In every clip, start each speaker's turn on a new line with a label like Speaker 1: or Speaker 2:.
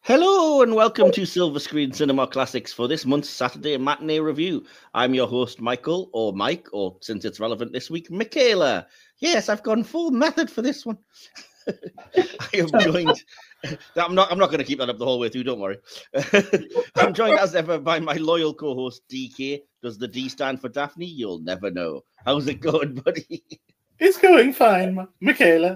Speaker 1: Hello and welcome to Silver Screen Cinema Classics for this month's Saturday matinee review. I'm your host, Michael, or Mike, or since it's relevant this week, Michaela. Yes, I've gone full method for this one. I am joined. I'm not going to keep that up the whole way through. Don't worry. I'm joined as ever by my loyal co-host DK. Does the D stand for Daphne? You'll never know. How's it going, buddy?
Speaker 2: It's going fine, Michaela.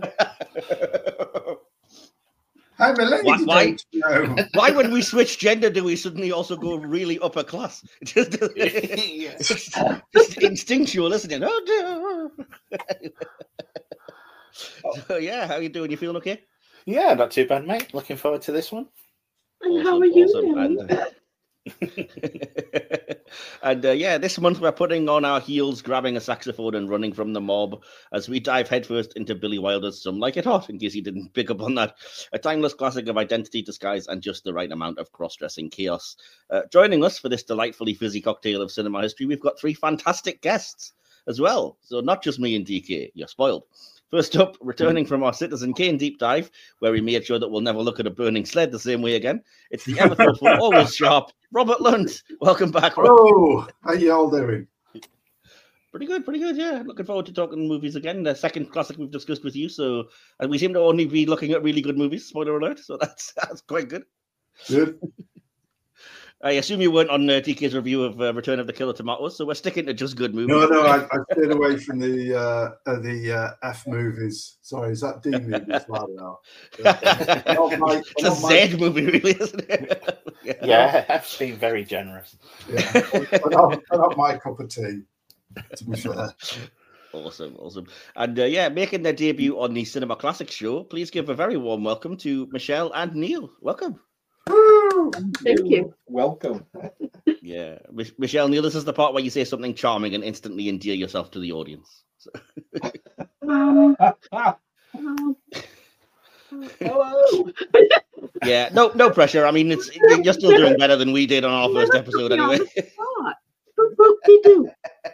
Speaker 3: I'm a lady.
Speaker 1: Why, when we switch gender, do we suddenly also go really upper class? Just instinctual, isn't it? Oh, so, yeah, how are you doing? You feeling okay?
Speaker 2: Yeah, not too bad, mate. Looking forward to this one.
Speaker 4: And awesome, how are you?
Speaker 1: And yeah, this month we're putting on our heels, grabbing a saxophone and running from the mob as we dive headfirst into Billy Wilder's Some Like It Hot, in case you didn't pick up on that. A timeless classic of identity, disguise, and just the right amount of cross-dressing chaos. Joining us for this delightfully fizzy cocktail of cinema history, we've got three fantastic guests as well. So not just me and DK, you're spoiled. First up, returning from our Citizen Kane deep dive, where we made sure that we'll never look at a burning sled the same way again. It's the ever thoughtful, always sharp, Robert Lund. Welcome back, Robert.
Speaker 3: Oh, how you all doing?
Speaker 1: Pretty good, yeah. Looking forward to talking movies again. The second classic we've discussed with you, so and we seem to only be looking at really good movies, spoiler alert, so that's quite good.
Speaker 3: Good.
Speaker 1: I assume you weren't on DK's review of Return of the Killer Tomatoes, so we're sticking to just good movies.
Speaker 3: No, I stayed away from the F movies. Sorry, is that D movies? Now?
Speaker 1: It's a Z movie, really, isn't it?
Speaker 2: Yeah, F's been very generous.
Speaker 3: Yeah, not my cup of tea, to be fair.
Speaker 1: Awesome. And yeah, making their debut on the Cinema Classics show, please give a very warm welcome to Michelle and Neil. Welcome.
Speaker 4: Thank you.
Speaker 5: Welcome.
Speaker 1: Yeah, Michelle, Neil, this is the part where you say something charming and instantly endear yourself to the audience. So.
Speaker 4: Hello.
Speaker 1: Yeah, no pressure. I mean, you're still doing better than we did on our first episode, anyway.
Speaker 4: We do.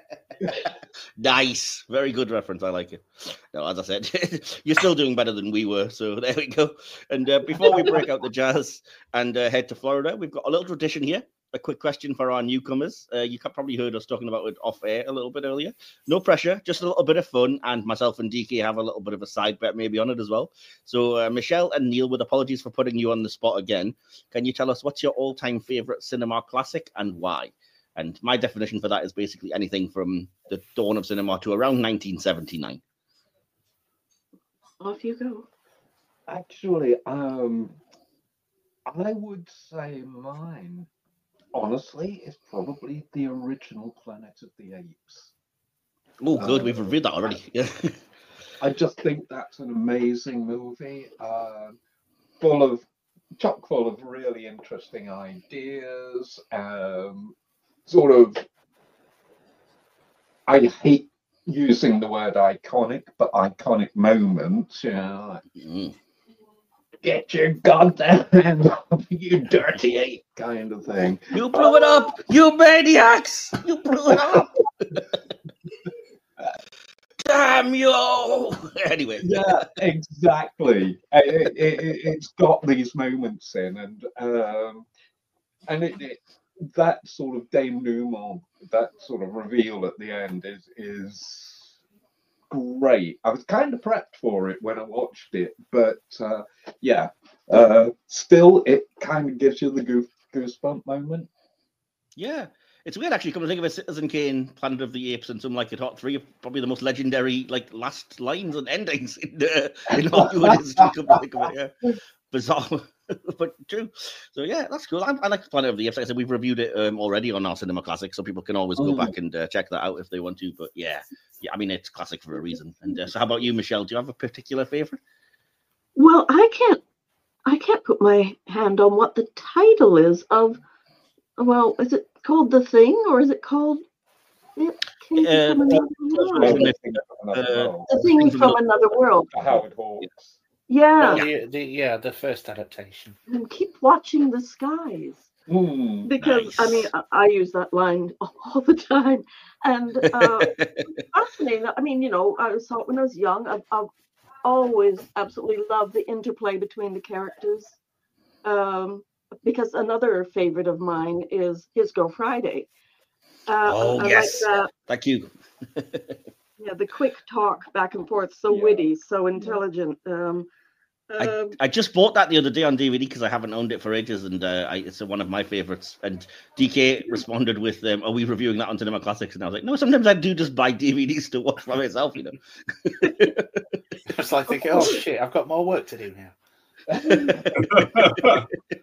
Speaker 1: Nice, very good reference. I like it. No, as I said, you're still doing better than we were. So there we go. And before we break out the jazz and head to Florida, we've got a little tradition here. A quick question for our newcomers. You probably heard us talking about it off air a little bit earlier. No pressure, just a little bit of fun. And myself and DK have a little bit of a side bet maybe on it as well. So Michelle and Neil, with apologies for putting you on the spot again, can you tell us what's your all-time favorite cinema classic and why? And my definition for that is basically anything from the dawn of cinema to around 1979.
Speaker 4: Off you go.
Speaker 5: Actually, I would say mine, honestly, is probably the original Planet of the Apes.
Speaker 1: Oh, good. We've reviewed that already. Yeah.
Speaker 5: I just think that's an amazing movie, chock full of really interesting ideas. Sort of, I hate using the word iconic, but iconic moments, get your goddamn hands off, you dirty ape, kind of thing.
Speaker 1: You blew it up, you maniacs! You blew it up! Damn you! Anyway.
Speaker 5: Yeah, exactly. It's got these moments in, and it that sort of denouement, that sort of reveal at the end is great. I was kind of prepped for it when I watched it, but still it kind of gives you the goosebump moment.
Speaker 1: Yeah. It's weird, actually, come to think of it, Citizen Kane, Planet of the Apes, and Some Like It Hot, three of probably the most legendary, last lines and endings in Hollywood history, come to think of it, yeah. Bizarre, but true. So, yeah, that's cool. I like Planet of the Apes. Like I said, we've reviewed it already on our Cinema Classic, so people can always go back and check that out if they want to. But, yeah, I mean, it's classic for a reason. And so how about you, Michelle? Do you have a particular favorite?
Speaker 4: Well, I can't put my hand on what the title is of. Well, is it called The Thing, or is it called The Thing from Another World?
Speaker 5: Howard Hawks.
Speaker 4: Yeah.
Speaker 2: The first adaptation.
Speaker 4: And keep watching the skies. Because,
Speaker 1: nice.
Speaker 4: I mean, I use that line all the time. And fascinating. I mean, I saw it when I was young. I've always absolutely loved the interplay between the characters. because another favorite of mine is His Girl Friday.
Speaker 1: Oh,
Speaker 4: I
Speaker 1: yes.
Speaker 4: like that.
Speaker 1: Thank you.
Speaker 4: Yeah, the quick talk back and forth, so witty, so intelligent.
Speaker 1: I just bought that the other day on DVD because I haven't owned it for ages, and it's one of my favorites. And DK responded with, "Are we reviewing that on Cinema Classics?" And I was like, "No, sometimes I do just buy DVDs to watch by myself, you know."
Speaker 2: It's like thinking, oh shit, I've got more work to do now.
Speaker 4: The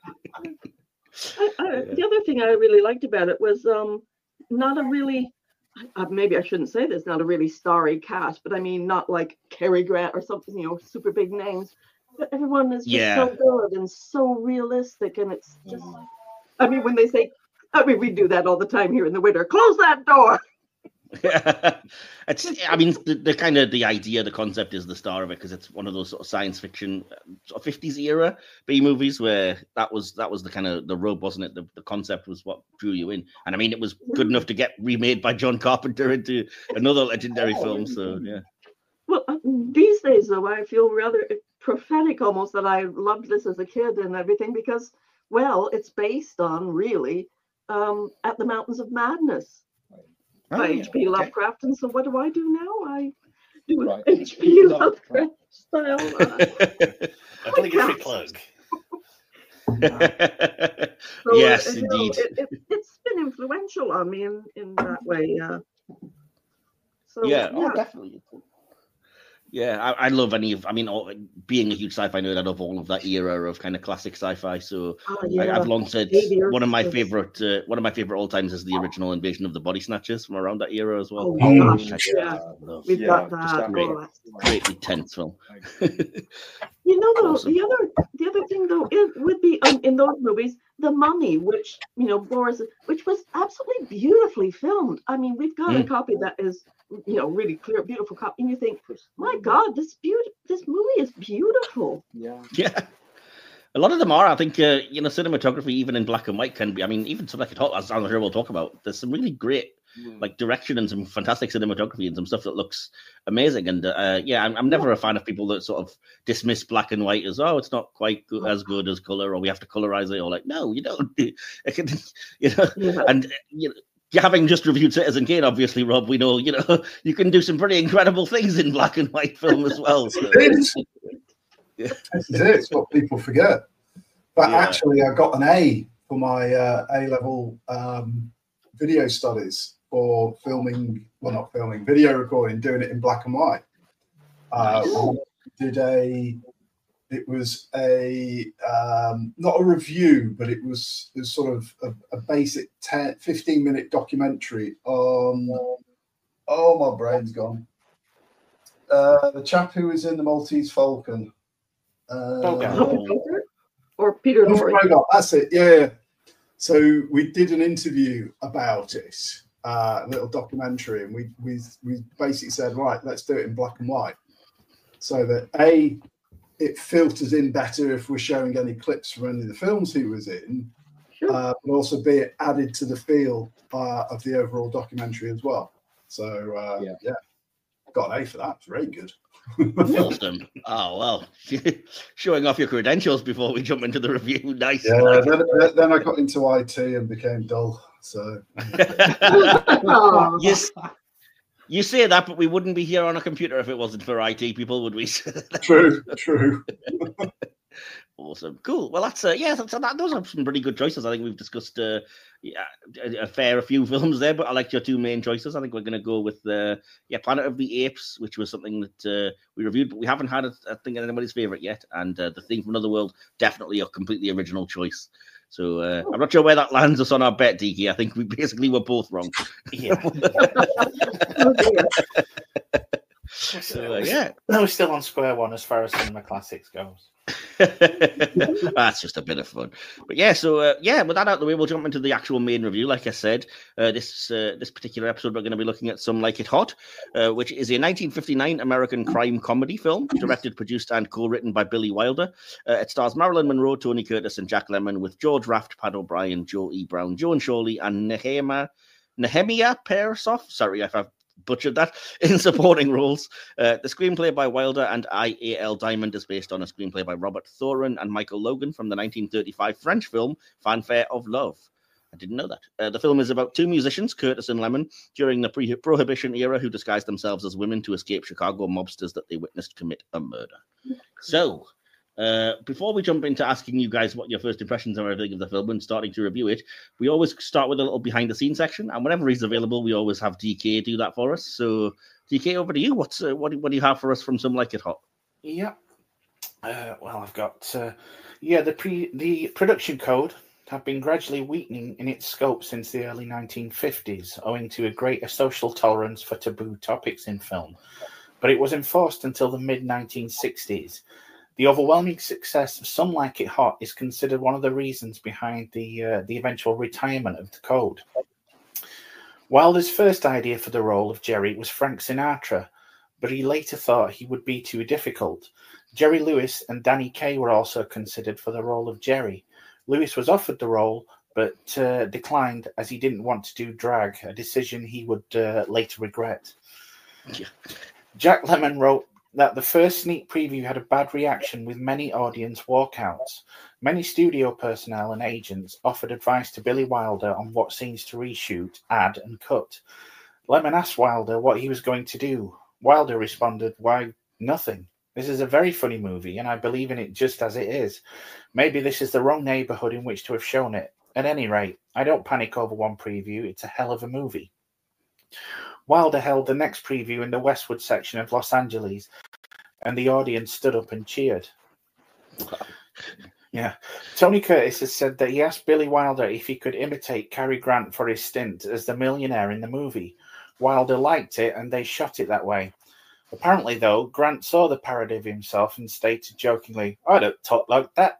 Speaker 4: other thing I really liked about it was not a really, maybe I shouldn't say this, not a really starry cast, but I mean not like Cary Grant or something, you know, super big names. But everyone is just so good and so realistic, and it's just, I mean, when they say, I mean, we do that all the time here in the winter. Close that door.
Speaker 1: It's, I mean, the kind of the idea, the concept is the star of it because it's one of those sort of science fiction sort of 50s era B movies where that was the kind of the rub, wasn't it? The concept was what drew you in, and I mean, it was good enough to get remade by John Carpenter into another legendary film. So yeah.
Speaker 4: Well, these days though, I feel rather prophetic almost that I loved this as a kid and everything because, well, it's based on really At the Mountains of Madness. By H.P. Lovecraft, and so what do I do now? I do H.P. Lovecraft style.
Speaker 2: Obligatory plug.
Speaker 1: Yes,
Speaker 4: so,
Speaker 1: indeed.
Speaker 4: It's been influential on me in that way. So
Speaker 1: Oh, definitely. Yeah, I love any of. I mean, being a huge sci-fi nerd, I love all of that era of kind of classic sci-fi. So I've long said one of my favorite all times is the original Invasion of the Body Snatchers from around that era as well.
Speaker 4: Oh gosh, yeah, we've got that.
Speaker 1: Just great intense film.
Speaker 4: You know, though, the other thing though, it would be in those movies, The Mummy, which which was absolutely beautifully filmed. I mean, we've got a copy that is, you know, really clear, beautiful copy, and you think, my God, this movie is beautiful.
Speaker 1: Yeah. A lot of them are. I think cinematography, even in black and white, can be. I mean, even something as I'm sure we'll talk about. There's some really great like direction and some fantastic cinematography and some stuff that looks amazing. And I'm never a fan of people that sort of dismiss black and white as, oh, it's not quite as good as color, or we have to colorize it, or like, no, you don't. And having just reviewed Citizen Kane, obviously, Rob, we know, you can do some pretty incredible things in black and white film as well. So.
Speaker 3: This is it. It's what people forget. But actually, I got an A for my A-level video studies for video recording, doing it in black and white. It was a not a review, but it was sort of a basic 15-minute documentary on, my brain's gone. The chap who was in the Maltese Falcon.
Speaker 4: Or Peter Lorre.
Speaker 3: That's it, yeah. So we did an interview about it, a little documentary, and we basically said, right, let's do it in black and white, so that it filters in better if we're showing any clips from any of the films he was in, but also be it added to the feel of the overall documentary as well. So got an A for that. It's very good.
Speaker 1: Awesome. Oh well, showing off your credentials before we jump into the review. Nice.
Speaker 3: Yeah. Then I got into IT and became dull. So.
Speaker 1: Yes. You say that, but we wouldn't be here on a computer if it wasn't for IT people, would we?
Speaker 3: True.
Speaker 1: Awesome, cool. Well, those are some pretty good choices. I think we've discussed a few films there, but I liked your two main choices. I think we're going to go with Planet of the Apes, which was something that we reviewed, but we haven't had anybody's favorite yet. And The Thing from Another World, definitely a completely original choice. So I'm not sure where that lands us on our bet, Diki. I think we basically were both wrong.
Speaker 2: Yeah.
Speaker 1: So,
Speaker 2: No, we're still on square one as far as Cinema Classics goes.
Speaker 1: That's just a bit of fun. But with that out of the way, we'll jump into the actual main review. Like I said, this particular episode, we're going to be looking at Some Like It Hot, which is a 1959 American crime comedy film, directed, produced, and co-written by Billy Wilder. It stars Marilyn Monroe, Tony Curtis, and Jack Lemmon, with George Raft, Pat O'Brien, Joe E. Brown, Joan Shawley, and Nehemiah Persoff. Sorry if I've butchered that. In supporting roles, the screenplay by Wilder and I.A.L. Diamond is based on a screenplay by Robert Thorin and Michael Logan from the 1935 French film Fanfare of Love. I didn't know that. The film is about two musicians, Curtis and Lemon, during the Prohibition era, who disguised themselves as women to escape Chicago mobsters that they witnessed commit a murder. So, before we jump into asking you guys what your first impressions are of the film and starting to review it, we always start with a little behind-the-scenes section, and whenever he's available, we always have DK do that for us. So, DK, over to you. What do you have for us from Some Like It Hot?
Speaker 2: Yeah. Well, I've got the production code have been gradually weakening in its scope since the early 1950s, owing to a greater social tolerance for taboo topics in film. But it was enforced until the mid-1960s. The overwhelming success of Some Like It Hot is considered one of the reasons behind the eventual retirement of the code. Wilder's first idea for the role of Jerry was Frank Sinatra, but he later thought he would be too difficult. Jerry Lewis and Danny Kaye were also considered for the role of Jerry. Lewis was offered the role, but declined as he didn't want to do drag, a decision he would later regret.
Speaker 1: Yeah.
Speaker 2: Jack Lemmon wrote that the first sneak preview had a bad reaction with many audience walkouts. Many studio personnel and agents offered advice to Billy Wilder on what scenes to reshoot, add, and cut. Lemmon asked Wilder what he was going to do. Wilder responded, "Why, nothing. This is a very funny movie, and I believe in it just as it is. Maybe this is the wrong neighborhood in which to have shown it. At any rate, I don't panic over one preview. It's a hell of a movie." Wilder held the next preview in the Westwood section of Los Angeles, and the audience stood up and cheered. Yeah. Tony Curtis has said that he asked Billy Wilder if he could imitate Cary Grant for his stint as the millionaire in the movie. Wilder liked it, and they shot it that way. Apparently, though, Grant saw the parody of himself and stated jokingly, "I don't talk like that."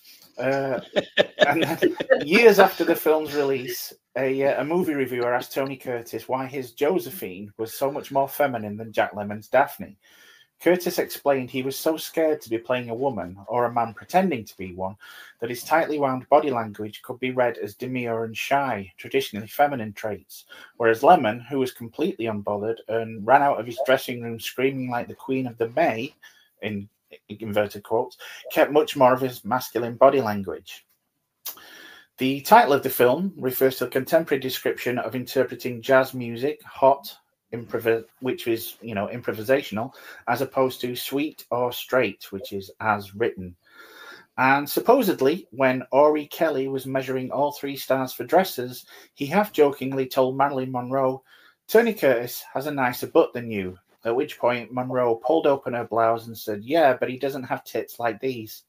Speaker 2: And then, years after the film's release, a movie reviewer asked Tony Curtis why his Josephine was so much more feminine than Jack Lemmon's Daphne. Curtis explained he was so scared to be playing a woman, or a man pretending to be one, that his tightly wound body language could be read as demure and shy, traditionally feminine traits, whereas Lemmon, who was completely unbothered and ran out of his dressing room screaming like the Queen of the May, in inverted quotes, kept much more of his masculine body language. The title of the film refers to a contemporary description of interpreting jazz music, hot, which is, improvisational, as opposed to sweet or straight, which is as written. And supposedly, when Ori Kelly was measuring all 3 stars for dresses, he half-jokingly told Marilyn Monroe, "Tony Curtis has a nicer butt than you," at which point Monroe pulled open her blouse and said, "Yeah, but he doesn't have tits like these."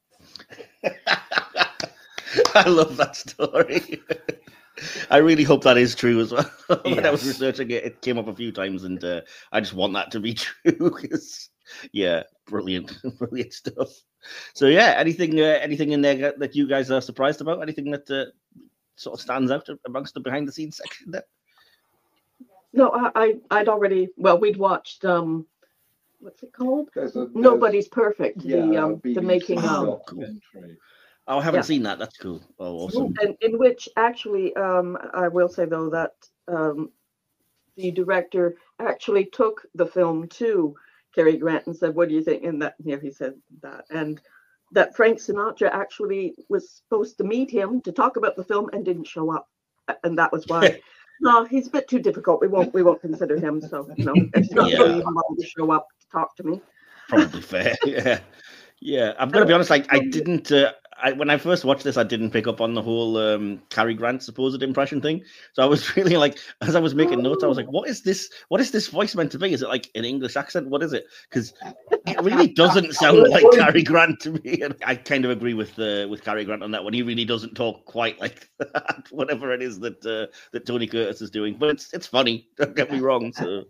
Speaker 1: I love that story. I really hope that is true as well. When I was researching it, it came up a few times, and I just want that to be true. Yeah, brilliant stuff. So yeah, anything in there that you guys are surprised about? Anything that sort of stands out amongst the behind the scenes section there?
Speaker 4: No, I'd already. Well, we'd watched. What's it called? Nobody's Perfect. The making of.
Speaker 1: Oh, I haven't seen that. That's cool. Oh, awesome.
Speaker 4: And in which actually, I will say though that the director actually took the film to Cary Grant and said, "What do you think?" And that, he said that, and that Frank Sinatra actually was supposed to meet him to talk about the film and didn't show up, and that was why. No, he's a bit too difficult. We won't consider him. So it's not really even wanting to show up to talk to me.
Speaker 1: Probably fair. Yeah. I'm gonna be honest. I didn't. When I first watched this, I didn't pick up on the whole Cary Grant supposed impression thing. So I was really like, as I was making notes, I was like, what is this? What is this voice meant to be? Is it like an English accent? What is it? Because it really doesn't sound like Cary Grant to me. And I kind of agree with Cary Grant on that one. He really doesn't talk quite like that, whatever it is that Tony Curtis is doing. But it's funny. Don't get me wrong. So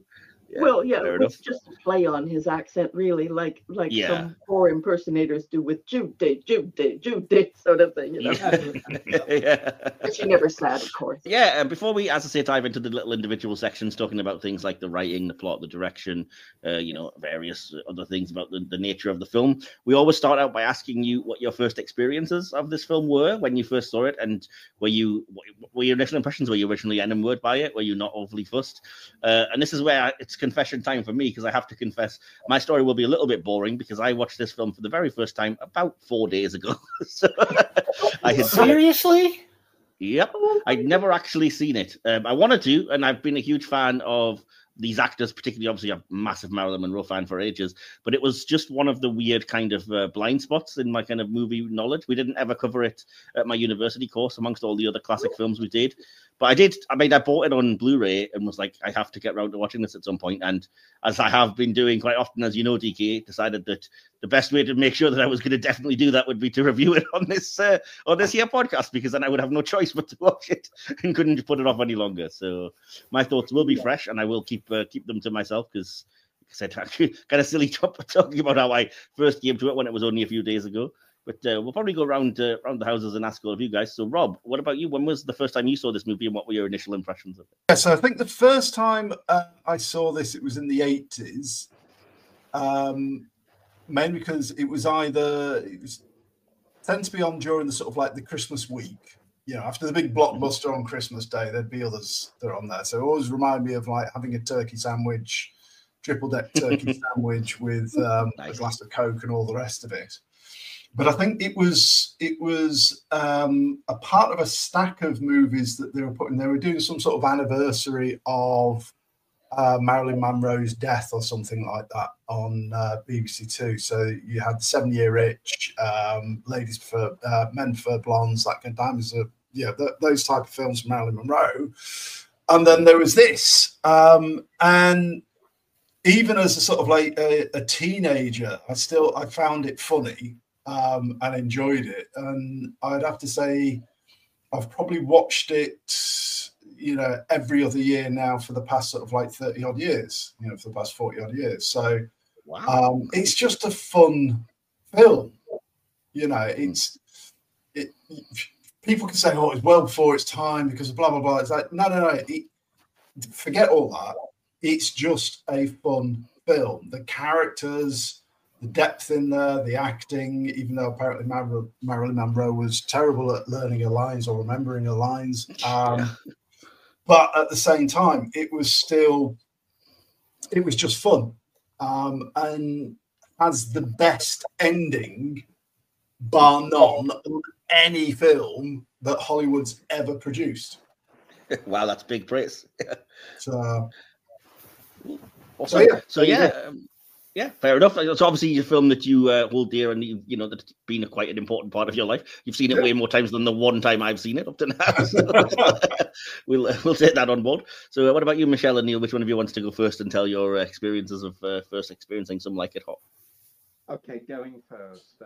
Speaker 1: Yeah,
Speaker 4: Well, yeah,
Speaker 1: fair
Speaker 4: it's
Speaker 1: enough.
Speaker 4: just a play on his accent, really, like
Speaker 1: Yeah.
Speaker 4: some poor impersonators do with Judy, Judy, Judy, sort of thing, you know.
Speaker 1: Yeah.
Speaker 4: But she never said, of course.
Speaker 1: Yeah, and before we, as I say, dive into the little individual sections, talking about things like the writing, the plot, the direction, various other things about the nature of the film, we always start out by asking you what your first experiences of this film were when you first saw it, and were your initial impressions? Were you originally enamored by it? Were you not overly fussed? And this is where it's confession time for me, because I have to confess my story will be a little bit boring because I watched this film for the very first time about 4 days ago. So I had
Speaker 2: Seriously?
Speaker 1: Yep, I'd never actually seen it. I wanted to, and I've been a huge fan of these actors, particularly obviously a massive Marilyn Monroe fan for ages, but it was just one of the weird kind of blind spots in my kind of movie knowledge. We didn't ever cover it at my university course amongst all the other classic films we did. But I did. I mean, I bought it on Blu-ray and was like, I have to get around to watching this at some point. And as I have been doing quite often, as you know, DK, decided that the best way to make sure that I was going to definitely do that would be to review it on this here podcast, because then I would have no choice but to watch it and couldn't put it off any longer. So my thoughts will be fresh, and I will keep them to myself, because like I said, kind of silly talking about how I first came to it when it was only a few days ago. But we'll probably go around the houses and ask all of you guys. So, Rob, what about you? When was the first time you saw this movie, and what were your initial impressions of it?
Speaker 3: Yeah, so I think the first time I saw this, it was in the 80s, mainly because it tend to be on during the sort of like the Christmas week. You know, after the big blockbuster on Christmas Day, there'd be others that are on there. So it always reminded me of like having a turkey sandwich, triple-deck turkey sandwich with
Speaker 1: Nice.
Speaker 3: a glass of Coke and all the rest of it. But I think it was a part of a stack of movies that they were putting. They were doing some sort of anniversary of Marilyn Monroe's death or something like that on BBC Two. So you had 7 Year Itch, Ladies for Men for Blondes, that kind of Diamonds, those type of films from Marilyn Monroe. And then there was this, and even as a sort of like a teenager, I found it funny. And enjoyed it, and I'd have to say I've probably watched it, every other year now for the past sort of like 30 odd years, for the past 40 odd years. So
Speaker 1: Wow.
Speaker 3: It's just a fun film. People can say, oh, it's well before its time because of blah blah blah. It's like no. Forget all that. It's just a fun film. The characters, the depth in there, the acting, even though apparently Marilyn Monroe was terrible at learning her lines or remembering her lines. But at the same time, it was just fun. And has the best ending, bar none, of any film that Hollywood's ever produced.
Speaker 1: Wow, that's big praise.
Speaker 3: So
Speaker 1: Yeah, fair enough. It's obviously a film that you hold dear, and that's been quite an important part of your life. You've seen it way more times than the one time I've seen it up to now. So we'll take that on board. So, what about you, Michelle and Neil? Which one of you wants to go first and tell your experiences of first experiencing Some Like It Hot?
Speaker 5: Okay, going first.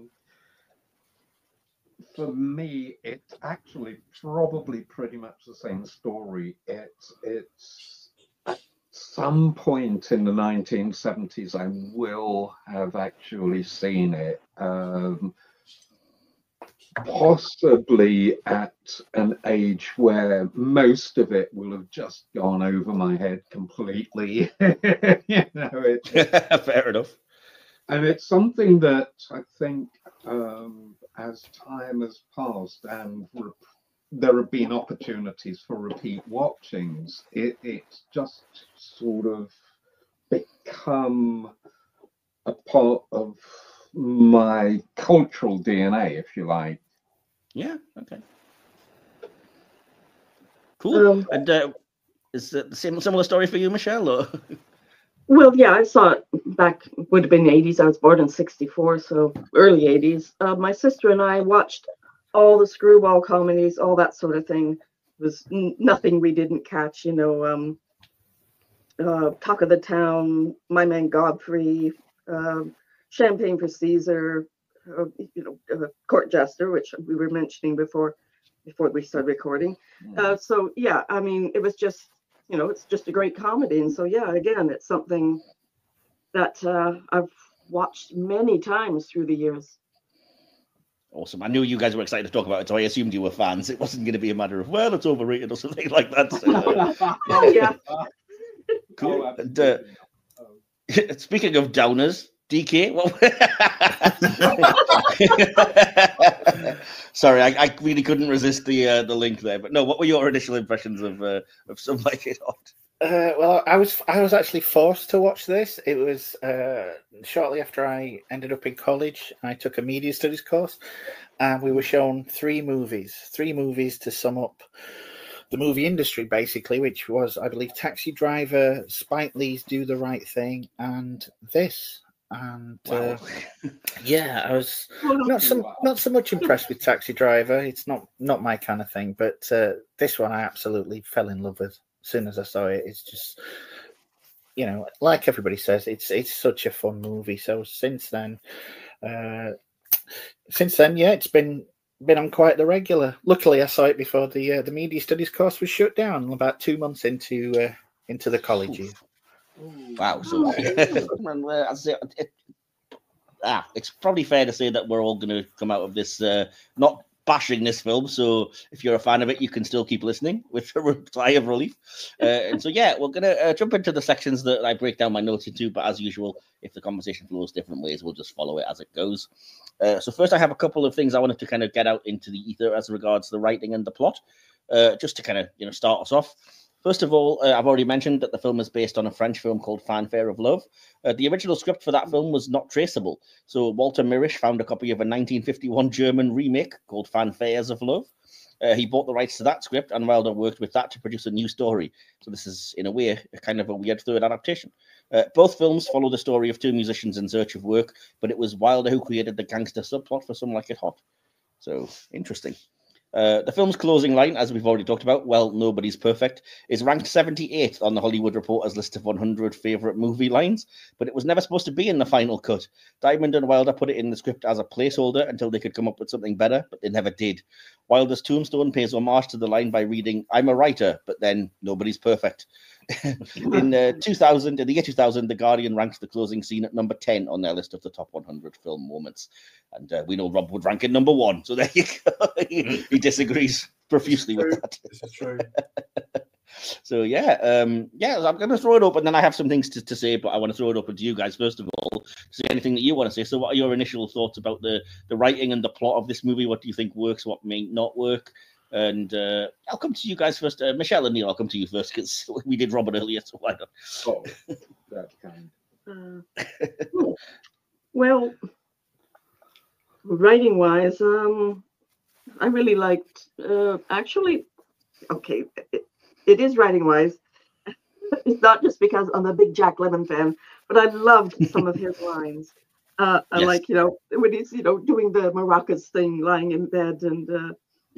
Speaker 5: For me, it's actually probably pretty much the same story. It's at some point in the 1970s, I will have actually seen it. Possibly at an age where most of it will have just gone over my head completely.
Speaker 1: Fair enough.
Speaker 5: And it's something that I think as time has passed and there have been opportunities for repeat watchings, it's just sort of become a part of my cultural DNA, if you like.
Speaker 1: Yeah, okay. Cool. And is it the similar story for you, Michelle? Or?
Speaker 4: Well, yeah, I saw it back, would have been the 80s. I was born in 64, so early 80s. My sister and I watched all the screwball comedies, all that sort of thing. It was nothing we didn't catch, Talk of the Town, My Man Godfrey, Champagne for Caesar, Court Jester, which we were mentioning before we started recording. So, yeah, I mean, it was just it's just a great comedy. And so, yeah, again, it's something that I've watched many times through the years.
Speaker 1: Awesome. I knew you guys were excited to talk about it, so I assumed you were fans. It wasn't going to be a matter of, well, it's overrated or something like that. So,
Speaker 4: Oh, yeah.
Speaker 1: cool. And, speaking of downers, DK, sorry, I really couldn't resist the link there. But no, what were your initial impressions of Some Like It Hot?
Speaker 2: Well, I was actually forced to watch this. It was shortly after I ended up in college. I took a media studies course, and we were shown three movies to sum up the movie industry, basically, which was, I believe, Taxi Driver, Spike Lee's Do the Right Thing, and this. And
Speaker 1: Wow.
Speaker 2: yeah, I was not so much impressed with Taxi Driver. It's not my kind of thing, but this one I absolutely fell in love with. As soon as I saw it, it's just, like everybody says, it's such a fun movie. So since then, yeah, it's been on quite the regular. Luckily, I saw it before the media studies course was shut down, about 2 months into the college year.
Speaker 1: Wow. So it's probably fair to say that we're all going to come out of this not bashing this film. So if you're a fan of it, you can still keep listening with a sigh of relief. And so, yeah, we're going to jump into the sections that I break down my notes into. But as usual, if the conversation flows different ways, we'll just follow it as it goes. So first, I have a couple of things I wanted to kind of get out into the ether as regards the writing and the plot, just to kind of, start us off. First of all, I've already mentioned that the film is based on a French film called Fanfare of Love. The original script for that film was not traceable. So Walter Mirisch found a copy of a 1951 German remake called Fanfares of Love. He bought the rights to that script, and Wilder worked with that to produce a new story. So this is, in a way, a kind of a weird third adaptation. Both films follow the story of two musicians in search of work, but it was Wilder who created the gangster subplot for Some Like It Hot. So, interesting. The film's closing line, as we've already talked about, well, nobody's perfect, is ranked 78th on the Hollywood Reporter's list of 100 favourite movie lines, but it was never supposed to be in the final cut. Diamond and Wilder put it in the script as a placeholder until they could come up with something better, but they never did. Wilder's tombstone pays homage to the line by reading, I'm a writer, but then nobody's perfect. In the year 2000, The Guardian ranked the closing scene at number 10 on their list of the top 100 film moments. And we know Rob would rank it number 1. So there you go. He disagrees profusely with that.
Speaker 3: This is true.
Speaker 1: So yeah, I'm going to throw it open. Then I have some things to say, but I want to throw it open to you guys first of all. Say anything that you want to say. So what are your initial thoughts about the writing and the plot of this movie? What do you think works? What may not work? And I'll come to you guys first. Michelle and Neil, I'll come to you first because we did Robert earlier, so why not?
Speaker 5: Oh, that's kind.
Speaker 4: Well, writing-wise, I really liked. Actually, okay, it is writing-wise. It's not just because I'm a big Jack Lemmon fan, but I loved some of his lines. I like, when he's, doing the maracas thing, lying in bed, and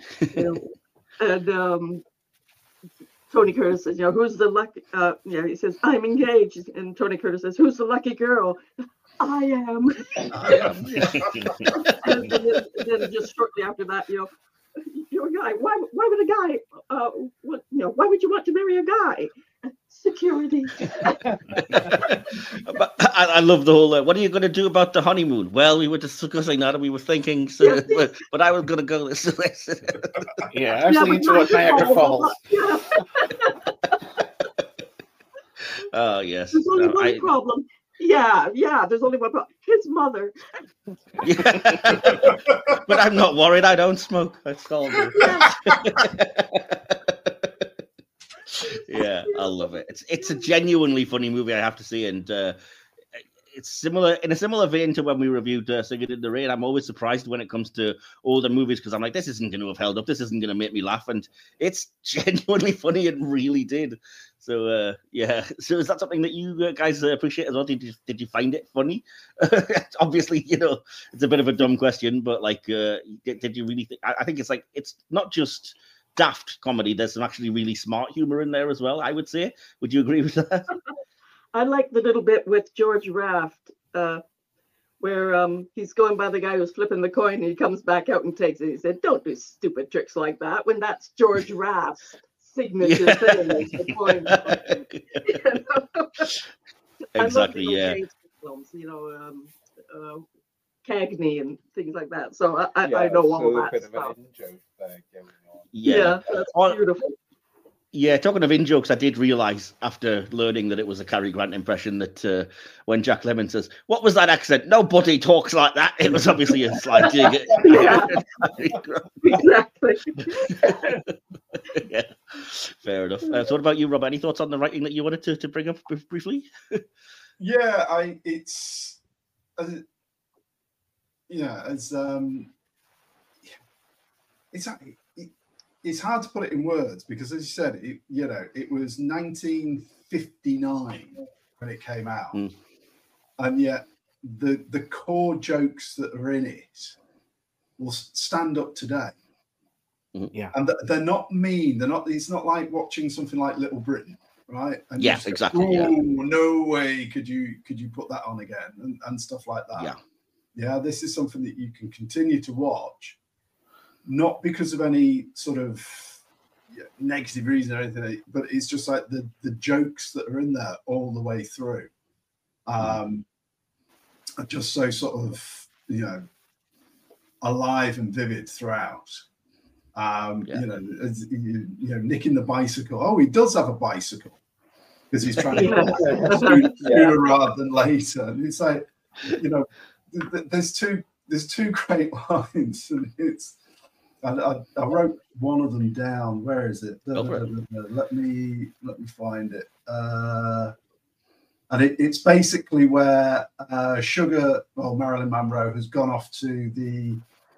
Speaker 4: and Tony Curtis says, who's the lucky? He says, I'm engaged, and Tony Curtis says, who's the lucky girl? I am. and then just shortly after that, you're a guy. Why would a guy? Why would you want to marry a guy? Security.
Speaker 1: But I love the whole. What are you going to do about the honeymoon? Well, we were discussing that, and we were thinking. So, but I was going to go this.
Speaker 2: Yeah, I was thinking towards Niagara Falls.
Speaker 1: Oh yes.
Speaker 4: There's only one problem. Yeah. There's only one problem. His mother.
Speaker 1: But I'm not worried. I don't smoke. That's all good. Yeah, I love it. It's a genuinely funny movie, I have to say, and it's similar in a similar vein to when we reviewed Singing in the Rain. I'm always surprised when it comes to older movies because I'm like, this isn't going to have held up. This isn't going to make me laugh, and it's genuinely funny. It really did. So yeah. So is that something that you guys appreciate as well? Did you find it funny? Obviously, it's a bit of a dumb question, but like, did you really think? I think it's like it's not just daft comedy. There's some actually really smart humor in there as well, I would say. Would you agree with that?
Speaker 4: I like the little bit with George Raft where he's going by the guy who's flipping the coin and he comes back out and takes it. He said, don't do stupid tricks like that when that's George Raft's signature thing. Is the point.
Speaker 1: Exactly.
Speaker 4: I love the
Speaker 1: Yeah.
Speaker 4: gangster films, Cagney and things like that. So I
Speaker 5: Yeah,
Speaker 4: know all
Speaker 5: so a
Speaker 4: that
Speaker 5: bit of
Speaker 4: stuff.
Speaker 5: an in-joke there going on.
Speaker 1: Yeah.
Speaker 4: That's
Speaker 1: Oh,
Speaker 4: beautiful.
Speaker 1: Yeah, talking of in-jokes, I did realise after learning that it was a Cary Grant impression that when Jack Lemmon says, "What was that accent? Nobody talks like that." It was obviously a slight dig at
Speaker 4: Exactly.
Speaker 1: Yeah, fair enough. So what about you, Rob? Any thoughts on the writing that you wanted to bring up briefly?
Speaker 3: Yeah, it's hard to put it in words because, as you said, it was 1959 when it came out, and yet the core jokes that are in it will stand up today.
Speaker 2: Yeah,
Speaker 3: and they're not mean. They're not. It's not like watching something like Little Britain, right? And
Speaker 1: Yes, exactly.
Speaker 3: Oh, no way could you put that on again and stuff like that. Yeah. This is something that you can continue to watch, not because of any sort of negative reason or anything, but it's just like the jokes that are in there all the way through are just so sort of alive and vivid throughout. Nicking the bicycle. Oh, he does have a bicycle because he's trying to sooner rather than later. And it's like, there's two great lines, and I wrote one of them down. Where is it? Let me find it. And it's basically where Marilyn Monroe has gone off to the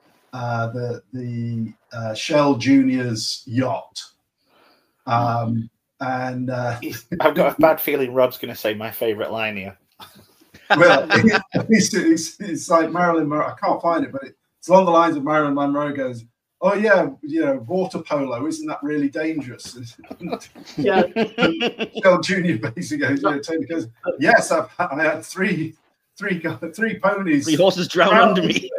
Speaker 3: Shell Junior's yacht. And
Speaker 2: I've got a bad feeling Rob's going to say my favourite line here.
Speaker 3: Well, it's like Marilyn Monroe. I can't find it, but it's along the lines of Marilyn Monroe goes, "Oh yeah, water polo, isn't that really dangerous?"
Speaker 4: Yeah.
Speaker 3: Shell Junior basically goes, "Yes, I had three ponies,
Speaker 1: 3 horses drowned under me."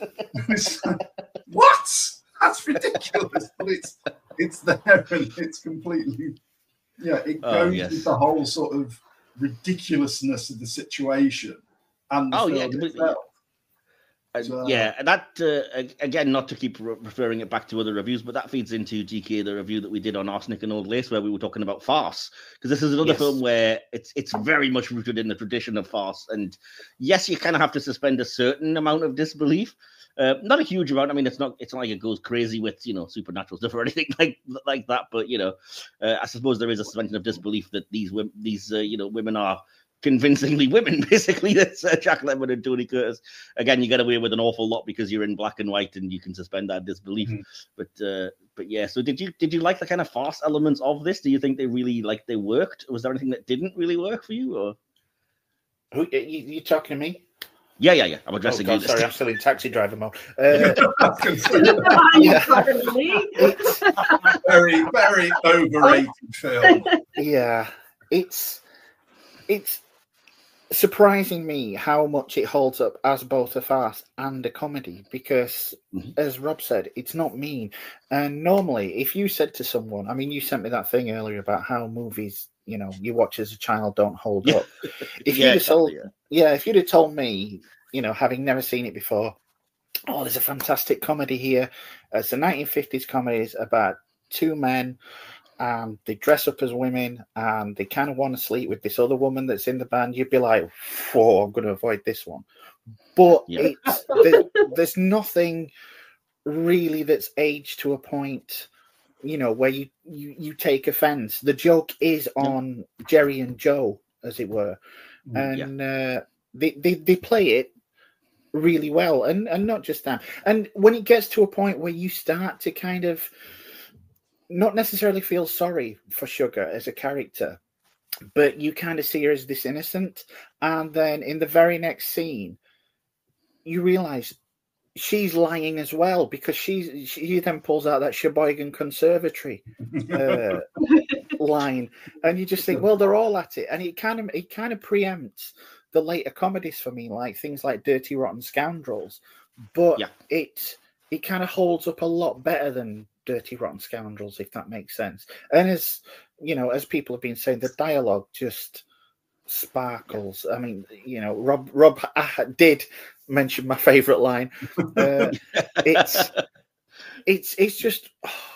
Speaker 3: What? That's ridiculous. But it's there, and it's completely it goes with the whole sort of ridiculousness of the situation and the film itself. And
Speaker 1: that again, not to keep referring it back to other reviews, but that feeds into GK, the review that we did on Arsenic and Old Lace, where we were talking about farce, because this is another film where it's very much rooted in the tradition of farce, and yes, you kind of have to suspend a certain amount of disbelief. Not a huge amount. I mean, it's not like it goes crazy with supernatural stuff or anything like that. But I suppose there is a suspension of disbelief that these women are convincingly women. Basically, that's Jack Lemmon and Tony Curtis. Again, you get away with an awful lot because you're in black and white and you can suspend that disbelief. But yeah. So did you like the kind of farce elements of this? Do you think they really they worked? Was there anything that didn't really work for you? Or
Speaker 2: you talking to me?
Speaker 1: Yeah. I'm addressing you.
Speaker 2: Sorry, I'm still in taxi driver mode.
Speaker 3: Very, very overrated film.
Speaker 2: Yeah, it's surprising me how much it holds up as both a farce and a comedy, because as Rob said, it's not mean. And normally, if you said to someone, I mean, you sent me that thing earlier about how movies you watch as a child don't hold up. If you'd have told me, having never seen it before, oh, there's a fantastic comedy here. It's a 1950s comedy. It's about two men, and they dress up as women, and they kind of want to sleep with this other woman that's in the band. You'd be like, whoa, I'm going to avoid this one. But there's nothing really that's aged to a point where you take offense. The joke is on Jerry and Joe, as it were, and they play it really well, and not just that. And when it gets to a point where you start to kind of not necessarily feel sorry for Sugar as a character, but you kind of see her as this innocent, and then in the very next scene, you realize she's lying as well, because she then pulls out that Sheboygan Conservatory line, and you just think, well, they're all at it, and it kind of preempts the later comedies for me, like things like Dirty Rotten Scoundrels, but it kind of holds up a lot better than dirty, rotten scoundrels, if that makes sense. And as you know, as people have been saying, the dialogue just sparkles. I mean, you know, Rob did mention my favourite line. It's just,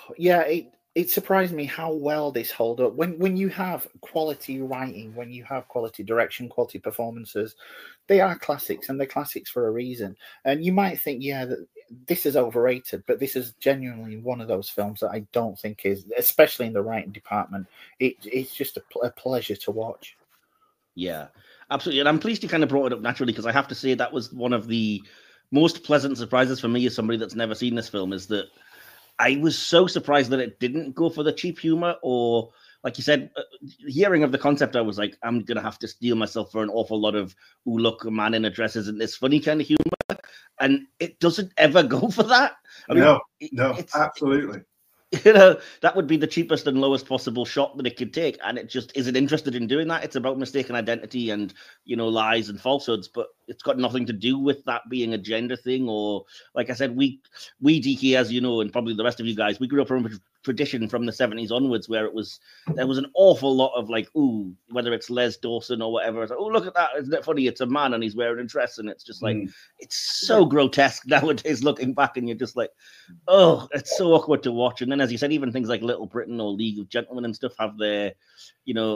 Speaker 2: it surprised me how well this held up. When you have quality writing, when you have quality direction, quality performances, they are classics, and they're classics for a reason. And you might think, that this is overrated, but this is genuinely one of those films that I don't think is, especially in the writing department, it's just a pleasure to watch.
Speaker 1: Yeah, absolutely. And I'm pleased you kind of brought it up naturally, because I have to say that was one of the most pleasant surprises for me as somebody that's never seen this film, is that I was so surprised that it didn't go for the cheap humor, or like you said, hearing of the concept, I was like, I'm going to have to steel myself for an awful lot of, ooh, look, a man in a dress isn't this funny kind of humor. And it doesn't ever go for that. I mean,
Speaker 3: no, absolutely.
Speaker 1: You know, that would be the cheapest and lowest possible shot that it could take, and it just isn't interested in doing that. It's about mistaken identity and, you know, lies and falsehoods, but it's got nothing to do with that being a gender thing. Or, like I said, we DK, as you know, and probably the rest of you guys, we grew up from a tradition from the 70s onwards where there was an awful lot of like, ooh, whether it's Les Dawson or whatever, it's like, oh, look at that, isn't it funny? It's a man and he's wearing a dress, and it's just like, it's so grotesque nowadays looking back, and you're just like, oh, it's so awkward to watch. And then, as you said, even things like Little Britain or League of Gentlemen and stuff have their, you know,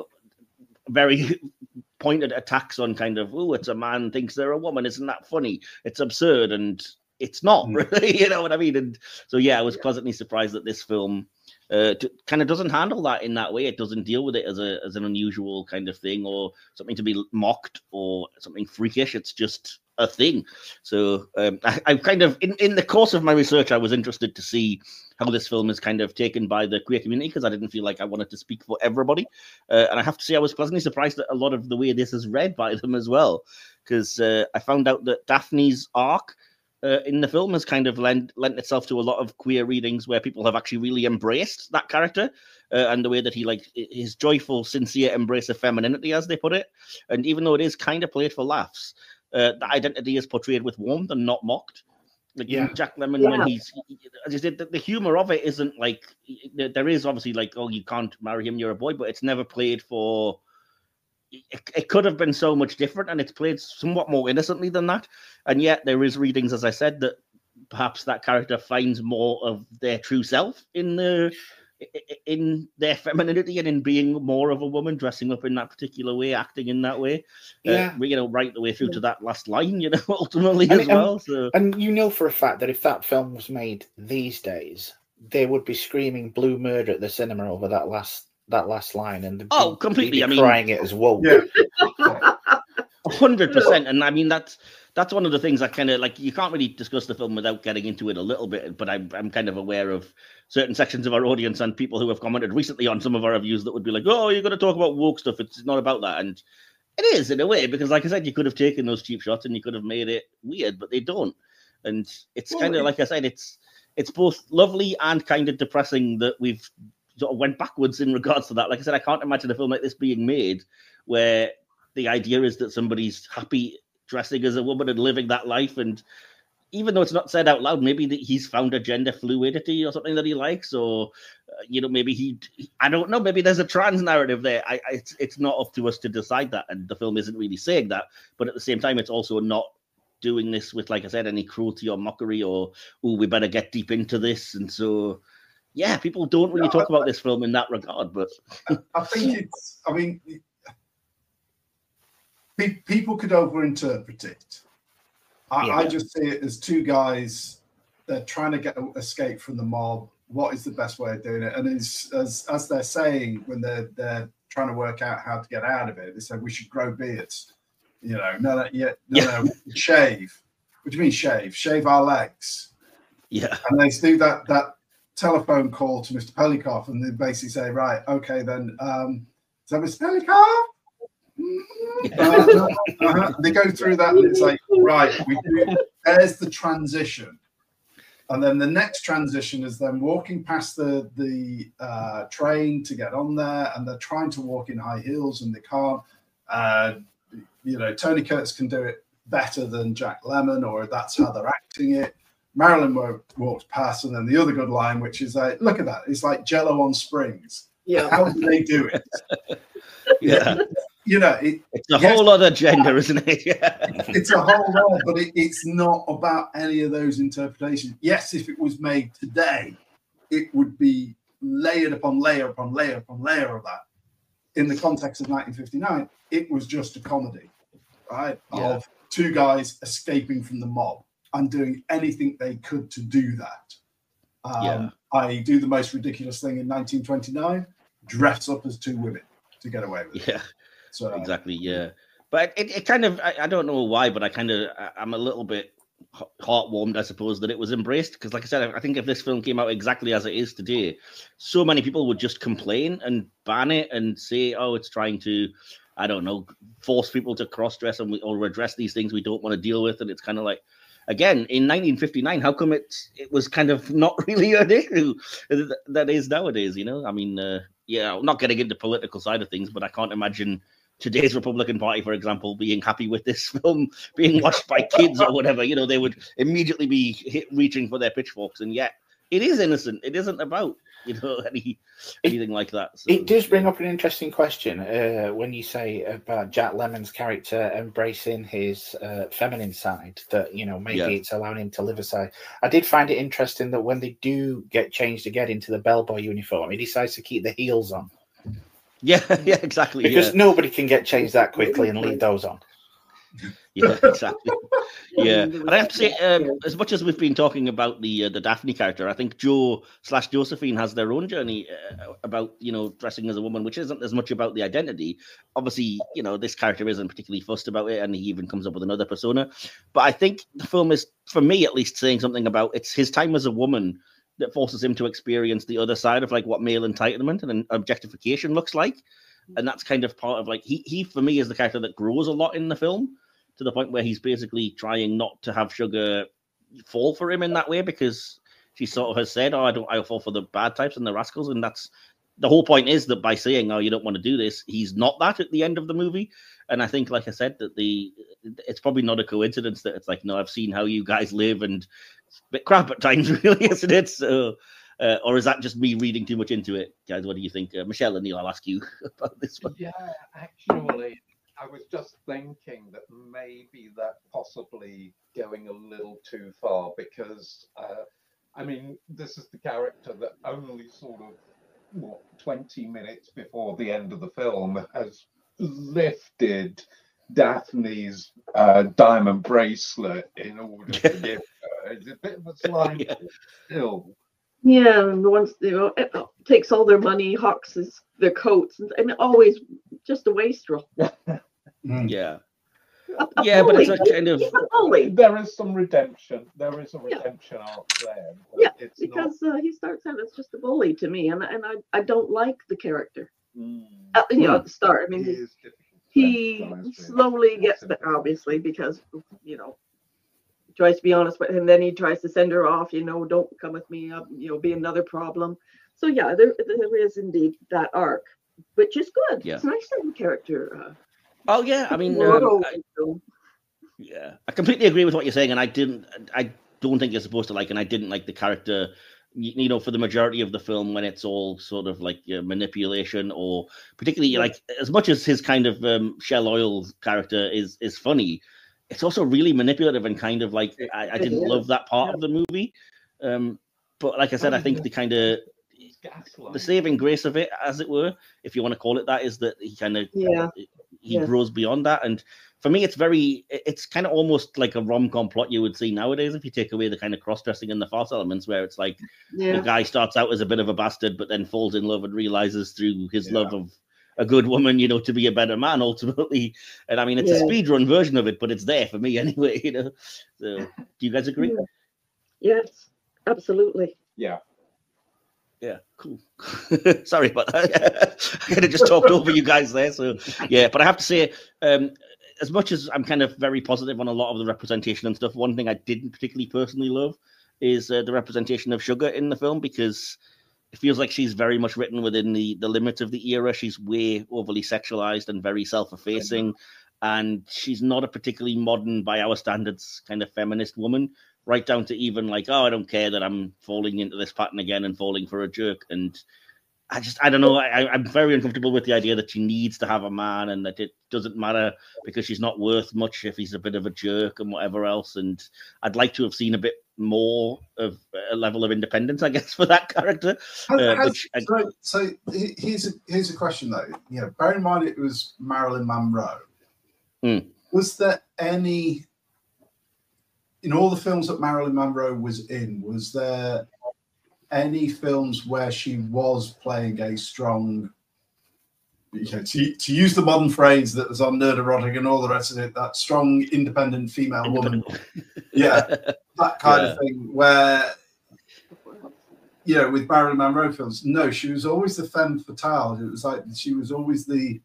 Speaker 1: very pointed attacks on kind of, oh, it's a man thinks they're a woman, isn't that funny? It's absurd, and it's not really, you know what I mean? And so, I was pleasantly surprised that this film kind of doesn't handle that in that way. It doesn't deal with it as an unusual kind of thing, or something to be mocked, or something freakish. It's just a thing. So I kind of, in the course of my research, I was interested to see how this film is kind of taken by the queer community, because I didn't feel like I wanted to speak for everybody. And I have to say, I was pleasantly surprised at a lot of the way this is read by them as well, because I found out that Daphne's arc in the film has kind of lent itself to a lot of queer readings where people have actually really embraced that character and the way that he, like, his joyful, sincere embrace of femininity, as they put it. And even though it is kind of played for laughs, that identity is portrayed with warmth and not mocked. Like, Jack Lemmon, when he's, as you said, the humor of it isn't like, there is obviously like, oh, you can't marry him, you're a boy, but it's never played for, it could have been so much different, and it's played somewhat more innocently than that. And yet there is readings, as I said, that perhaps that character finds more of their true self in their femininity and in being more of a woman, dressing up in that particular way, acting in that way. You know, right the way through to that last line, you know, ultimately as well. So,
Speaker 2: and you know for a fact that if that film was made these days, they would be screaming blue murder at the cinema over that last line, and
Speaker 1: completely. I mean,
Speaker 2: crying it as well.
Speaker 1: 100%. And I mean, that's one of the things I kind of like. You can't really discuss the film without getting into it a little bit, but I'm kind of aware of certain sections of our audience and people who have commented recently on some of our reviews that would be like, oh, you're going to talk about woke stuff. It's not about that. And it is, in a way, because like I said, you could have taken those cheap shots and you could have made it weird, but they don't. And it's kind of, like I said, it's both lovely and kind of depressing that we've sort of went backwards in regards to that. Like I said, I can't imagine a film like this being made where the idea is that somebody's happy dressing as a woman and living that life. And even though it's not said out loud, maybe he's found a gender fluidity or something that he likes, or, you know, maybe I don't know, maybe there's a trans narrative there. It's not up to us to decide that. And the film isn't really saying that. But at the same time, it's also not doing this with, like I said, any cruelty or mockery or, oh, we better get deep into this. And so, people don't really talk about this film in that regard. But
Speaker 3: I think people could overinterpret it. I just see it as two guys, they're trying to escape from the mob. What is the best way of doing it? And as they're saying, when they're trying to work out how to get out of it, they said we should grow beards. You know, no, shave. What do you mean shave? Shave our legs. Yeah. And they do that telephone call to Mr. Pelikoff, and they basically say, right, okay, then, is that Mr. Pelikoff? They go through that, and it's like, right, there's the transition. And then the next transition is them walking past the train to get on there, and they're trying to walk in high heels, and they can't. You know, Tony Curtis can do it better than Jack Lemmon, or that's how they're acting it. Marilyn walks past, and then the other good line, which is like, look at that, it's like Jello on springs.
Speaker 4: Yeah.
Speaker 3: How do they do it?
Speaker 1: Yeah.
Speaker 3: You know,
Speaker 1: It's a whole other gender, isn't it? Yeah.
Speaker 3: It's a whole lot, but it's not about any of those interpretations. Yes, if it was made today, it would be layered upon layer upon layer upon layer of that. In the context of 1959, it was just a comedy, right?
Speaker 1: Yeah.
Speaker 3: Of two guys escaping from the mob and doing anything they could to do that. I do the most ridiculous thing in 1929, dress up as two women to get away with it.
Speaker 1: Yeah.
Speaker 3: So
Speaker 1: Exactly, yeah. But it kind of, I don't know why, but I'm a little bit heartwarmed, I suppose, that it was embraced. Because like I said, I think if this film came out exactly as it is today, so many people would just complain and ban it and say, oh, it's trying to, I don't know, force people to cross-dress or address these things we don't want to deal with. And it's kind of like, again, in 1959, how come it was kind of not really an issue that is nowadays, you know? I mean, I'm not getting into political side of things, but I can't imagine today's Republican Party, for example, being happy with this film being watched by kids or whatever. You know, they would immediately be reaching for their pitchforks, and yet it is innocent. It isn't about, you know, anything like that. So,
Speaker 2: it does bring up an interesting question when you say about Jack Lemmon's character embracing his feminine side, that, you know, maybe it's allowing him to live aside. I did find it interesting that when they do get changed again into the bellboy uniform, he decides to keep the heels on.
Speaker 1: Yeah, exactly.
Speaker 2: Because nobody can get changed that quickly and leave those on.
Speaker 1: Yeah, exactly. Yeah, and I have to say, as much as we've been talking about the Daphne character, I think Joe/Josephine has their own journey about, you know, dressing as a woman, which isn't as much about the identity. Obviously, you know, this character isn't particularly fussed about it, and he even comes up with another persona. But I think the film is, for me at least, saying something about it's his time as a woman that forces him to experience the other side of like what male entitlement and objectification looks like. And that's kind of part of like, he for me is the character that grows a lot in the film, to the point where he's basically trying not to have Sugar fall for him in that way, because she sort of has said, I'll fall for the bad types and the rascals. And that's the whole point, is that by saying, oh, you don't want to do this, he's not that at the end of the movie. And I think, like I said, that it's probably not a coincidence that it's like, no, I've seen how you guys live, and it's a bit crap at times, really, isn't it? So, or is that just me reading too much into it? Guys, what do you think? Michelle and Neil, I'll ask you about this one.
Speaker 5: Yeah, actually, I was just thinking that maybe that possibly going a little too far, because, I mean, this is the character that only sort of, 20 minutes before the end of the film has lifted Daphne's diamond bracelet in order to give her. It's a bit of a slime still.
Speaker 4: Yeah, and once, you know, it takes all their money, hawks their coats, and always just a wastrel.
Speaker 1: Yeah. Yeah, but it's a kind of...
Speaker 5: There is some redemption. There is a redemption arc there.
Speaker 4: Yeah, it's because he starts out as just a bully to me, and I don't like the character. You know, at the start. I mean, he slowly gets better, obviously, because, you know, tries to be honest with, and then he tries to send her off, you know, don't come with me, you know, be another problem. So yeah, there is indeed that arc, which is good.
Speaker 1: Yeah.
Speaker 4: It's a nice little character.
Speaker 1: Oh yeah, I mean, yeah, I completely agree with what you're saying, and I don't think you're supposed to like, and I didn't like the character, you know, for the majority of the film, when it's all sort of like manipulation, or particularly like, as much as his kind of Shell Oil character is funny, it's also really manipulative and kind of like, I didn't love that part of the movie. But like I said, I think the kind of the saving grace of it, as it were, if you want to call it that, is that he kind of grows beyond that. And for me, it's kind of almost like a rom-com plot you would see nowadays, if you take away the kind of cross-dressing and the farce elements, where it's like the guy starts out as a bit of a bastard, but then falls in love and realizes through his love of a good woman, you know, to be a better man ultimately. And I mean, it's a speedrun version of it, but it's there for me anyway, you know. So do you guys agree?
Speaker 4: Yes, absolutely.
Speaker 5: Yeah.
Speaker 1: Yeah, cool. Sorry about that. I could have just talked over you guys there. So yeah, but I have to say, as much as I'm kind of very positive on a lot of the representation and stuff, one thing I didn't particularly personally love is the representation of Sugar in the film, because it feels like she's very much written within the limits of the era. She's way overly sexualized and very self-effacing, and she's not a particularly modern, by our standards, kind of feminist woman. right down to even like, oh, I don't care that I'm falling into this pattern again and falling for a jerk. And I don't know. I'm very uncomfortable with the idea that she needs to have a man and that it doesn't matter because she's not worth much if he's a bit of a jerk and whatever else. And I'd like to have seen a bit more of a level of independence, I guess, for that character.
Speaker 3: So here's a question though. You know, bear in mind it was Marilyn Monroe. Was there any, in all the films that Marilyn Monroe was in, was there any films where she was playing a strong, you know, to use the modern phrase that was on Nerd Erotic and all the rest of it, that strong, independent female woman, that kind of thing, where, you know, with Marilyn Monroe films, no, she was always the femme fatale. It was like she was always the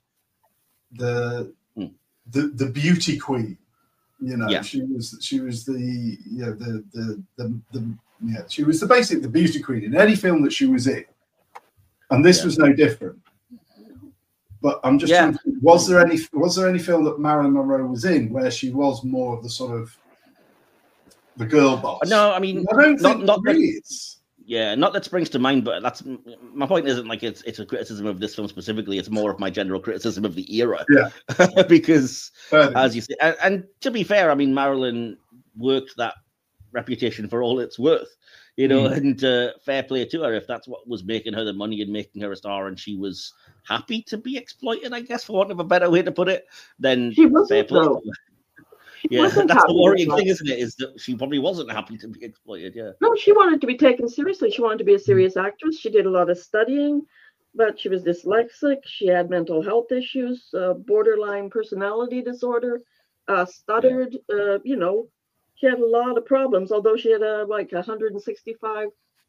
Speaker 3: beauty queen. You know, she was the, you know, she was the beauty queen in any film that she was in, and this was no different. But I'm just trying to think, was there any film that Marilyn Monroe was in where she was more of the sort of the girl boss?
Speaker 1: No, I mean,
Speaker 3: I don't think
Speaker 1: not
Speaker 3: really
Speaker 1: that, yeah, not that springs to mind, but that's my point. Isn't like it's a criticism of this film specifically. It's more of my general criticism of the era, because as you say, and to be fair, I mean, Marilyn worked that reputation for all it's worth, you know, and fair play to her if that's what was making her the money and making her a star, and she was happy to be exploited, I guess, for want of a better way to put it. Then
Speaker 4: she wasn't,
Speaker 1: fair play.
Speaker 4: though.
Speaker 1: Yeah, that's the worrying thing, isn't it? Is that she probably wasn't happy to be exploited. Yeah.
Speaker 4: No, she wanted to be taken seriously. She wanted to be a serious actress. She did a lot of studying, but she was dyslexic. She had mental health issues, borderline personality disorder, stuttered. You know, she had a lot of problems. Although she had like 165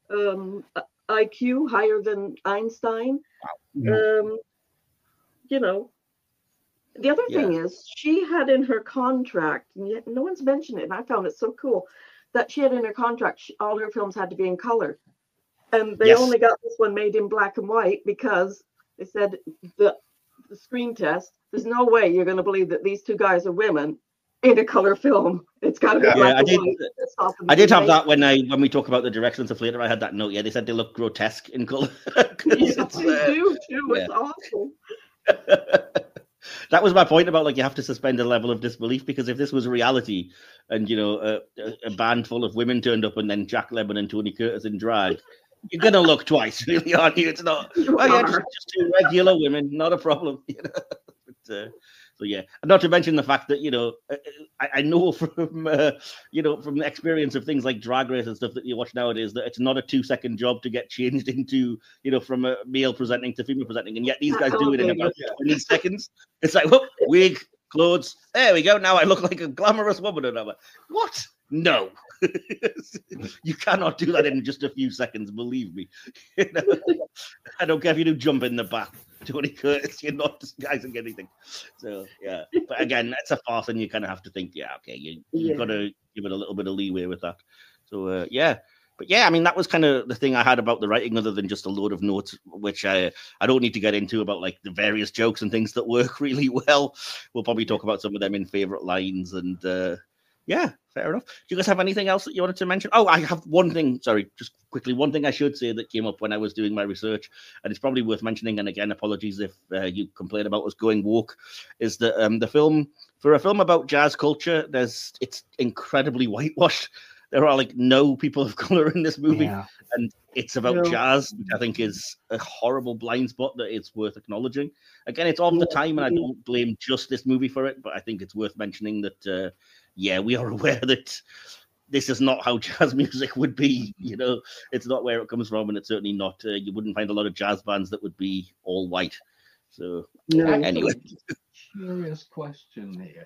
Speaker 4: IQ, higher than Einstein. You know. The other thing is she had in her contract, and yet no one's mentioned it, and I found it so cool, that she had in her contract all her films had to be in color. And they only got this one made in black and white because they said the screen test, there's no way you're going to believe that these two guys are women in a color film. It's got to be black and white.
Speaker 1: I did have that when we talk about the directions of later. I had that note. Yeah, they said they look grotesque in color.
Speaker 4: They do too. It's awful.
Speaker 1: That was my point about, like, you have to suspend a level of disbelief, because if this was reality and, you know, a band full of women turned up and then Jack Lemmon and Tony Curtis in drag, you're going to look twice, really, aren't you? It's not, just two regular women, not a problem. You know? But, so, yeah. And not to mention the fact that, you know, I know from, you know, from the experience of things like Drag Race and stuff that you watch nowadays, that it's not a 2-second job to get changed into, you know, from a male presenting to female presenting. And yet these guys do it in about 20 seconds. It's like, whoop, wig, clothes. There we go. Now I look like a glamorous woman. And I'm like, what? No. You cannot do that in just a few seconds, believe me. You know? I don't care if you do jump in the bath, Tony Curtis, you're not disguising anything. So yeah, but again, that's a farce, and you kind of have to think, okay, you've got to give it a little bit of leeway with that. So but yeah, I mean, that was kind of the thing I had about the writing, other than just a load of notes, which I don't need to get into about, like, the various jokes and things that work really well. We'll probably talk about some of them in favorite lines, and yeah, fair enough. Do you guys have anything else that you wanted to mention? Oh, I have one thing. Sorry, just quickly. One thing I should say that came up when I was doing my research, and it's probably worth mentioning. And again, apologies if you complain about us going woke. Is that the film, for a film about jazz culture, it's incredibly whitewashed. There are, like, no people of color in this movie, and it's about jazz, which I think is a horrible blind spot that it's worth acknowledging. Again, it's of the time, and I don't blame just this movie for it, but I think it's worth mentioning that. We are aware that this is not how jazz music would be. You know, it's not where it comes from, and it's certainly not. You wouldn't find a lot of jazz bands that would be all white. So, anyway,
Speaker 5: curious question here.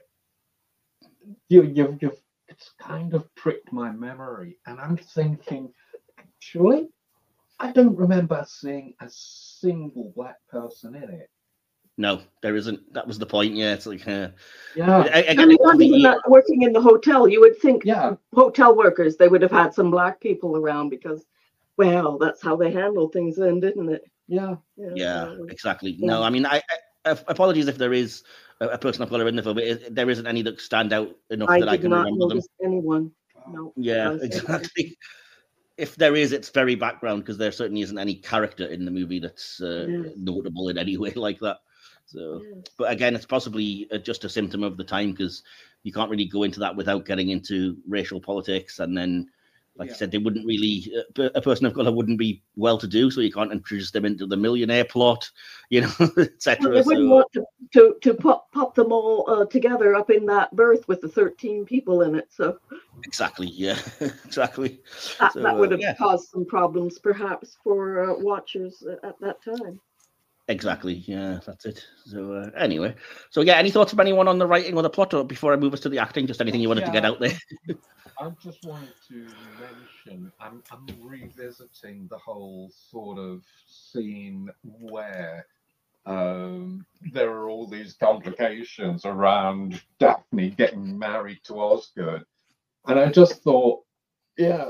Speaker 5: You've it's kind of pricked my memory, and I'm thinking, actually, I don't remember seeing a single black person in it.
Speaker 1: No, there isn't. That was the point. Yeah, it's like,
Speaker 4: and not even that working in the hotel. You would think, hotel workers, they would have had some black people around because, well, that's how they handle things then, didn't it?
Speaker 1: Yeah, exactly. No, I mean, I apologies if there is a person of color in the film. There isn't any that stand out enough that I can remember them.
Speaker 4: Anyone. No.
Speaker 1: Yeah,
Speaker 4: Sounds like-
Speaker 1: exactly. If there is, it's very background because there certainly isn't any character in the movie that's
Speaker 4: Yes.
Speaker 1: notable in any way like that. So,
Speaker 4: Yes.
Speaker 1: but again, it's possibly just a symptom of the time because you can't really go into that without getting into racial politics. And then, like you said, they wouldn't really, a person of color wouldn't be well to do, so you can't introduce them into the millionaire plot, you know,
Speaker 4: Well,
Speaker 1: etc.
Speaker 4: they wouldn't want to pop them all together up in that berth with the 13 people in it. So
Speaker 1: Exactly, yeah, exactly.
Speaker 4: that,
Speaker 1: So,
Speaker 4: that would have
Speaker 1: yeah.
Speaker 4: caused some problems, perhaps, for watchers at that time.
Speaker 1: Exactly. Yeah, that's it. So anyway, so yeah, any thoughts from anyone on the writing or the plot, or before I move us to the acting? Just anything you wanted to get out there?
Speaker 5: I just wanted to mention, I'm revisiting the whole sort of scene where there are all these complications around Daphne getting married to Osgood, and I just thought, yeah,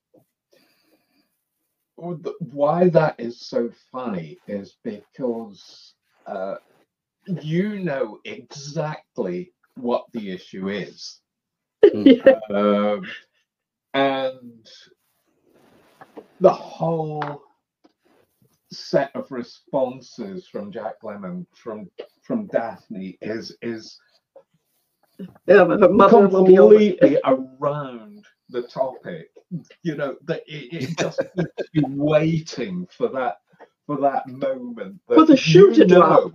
Speaker 5: why that is so funny is because you know exactly what the issue is. And the whole set of responses from Jack Lemmon, from Daphne is
Speaker 4: Yeah, her mother will be over.
Speaker 5: completely around the topic. You know, that it just keeps you waiting for that moment that
Speaker 4: For the shoe to drop.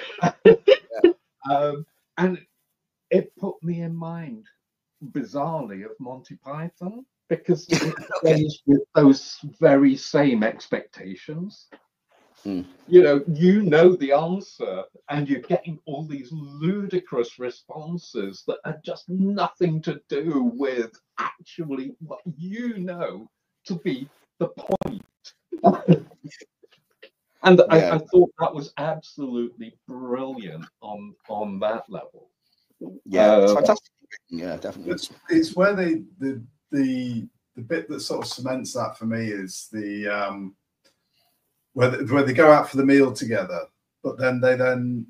Speaker 5: And it put me in mind, bizarrely, of Monty Python, because it plays with those very same expectations. You know the answer, and you're getting all these ludicrous responses that are just nothing to do with actually what you know to be the point. And I thought that was absolutely brilliant on that level.
Speaker 1: Yeah, it's fantastic. Yeah, definitely.
Speaker 3: It's where the bit that sort of cements that for me is the where they go out for the meal together, but then they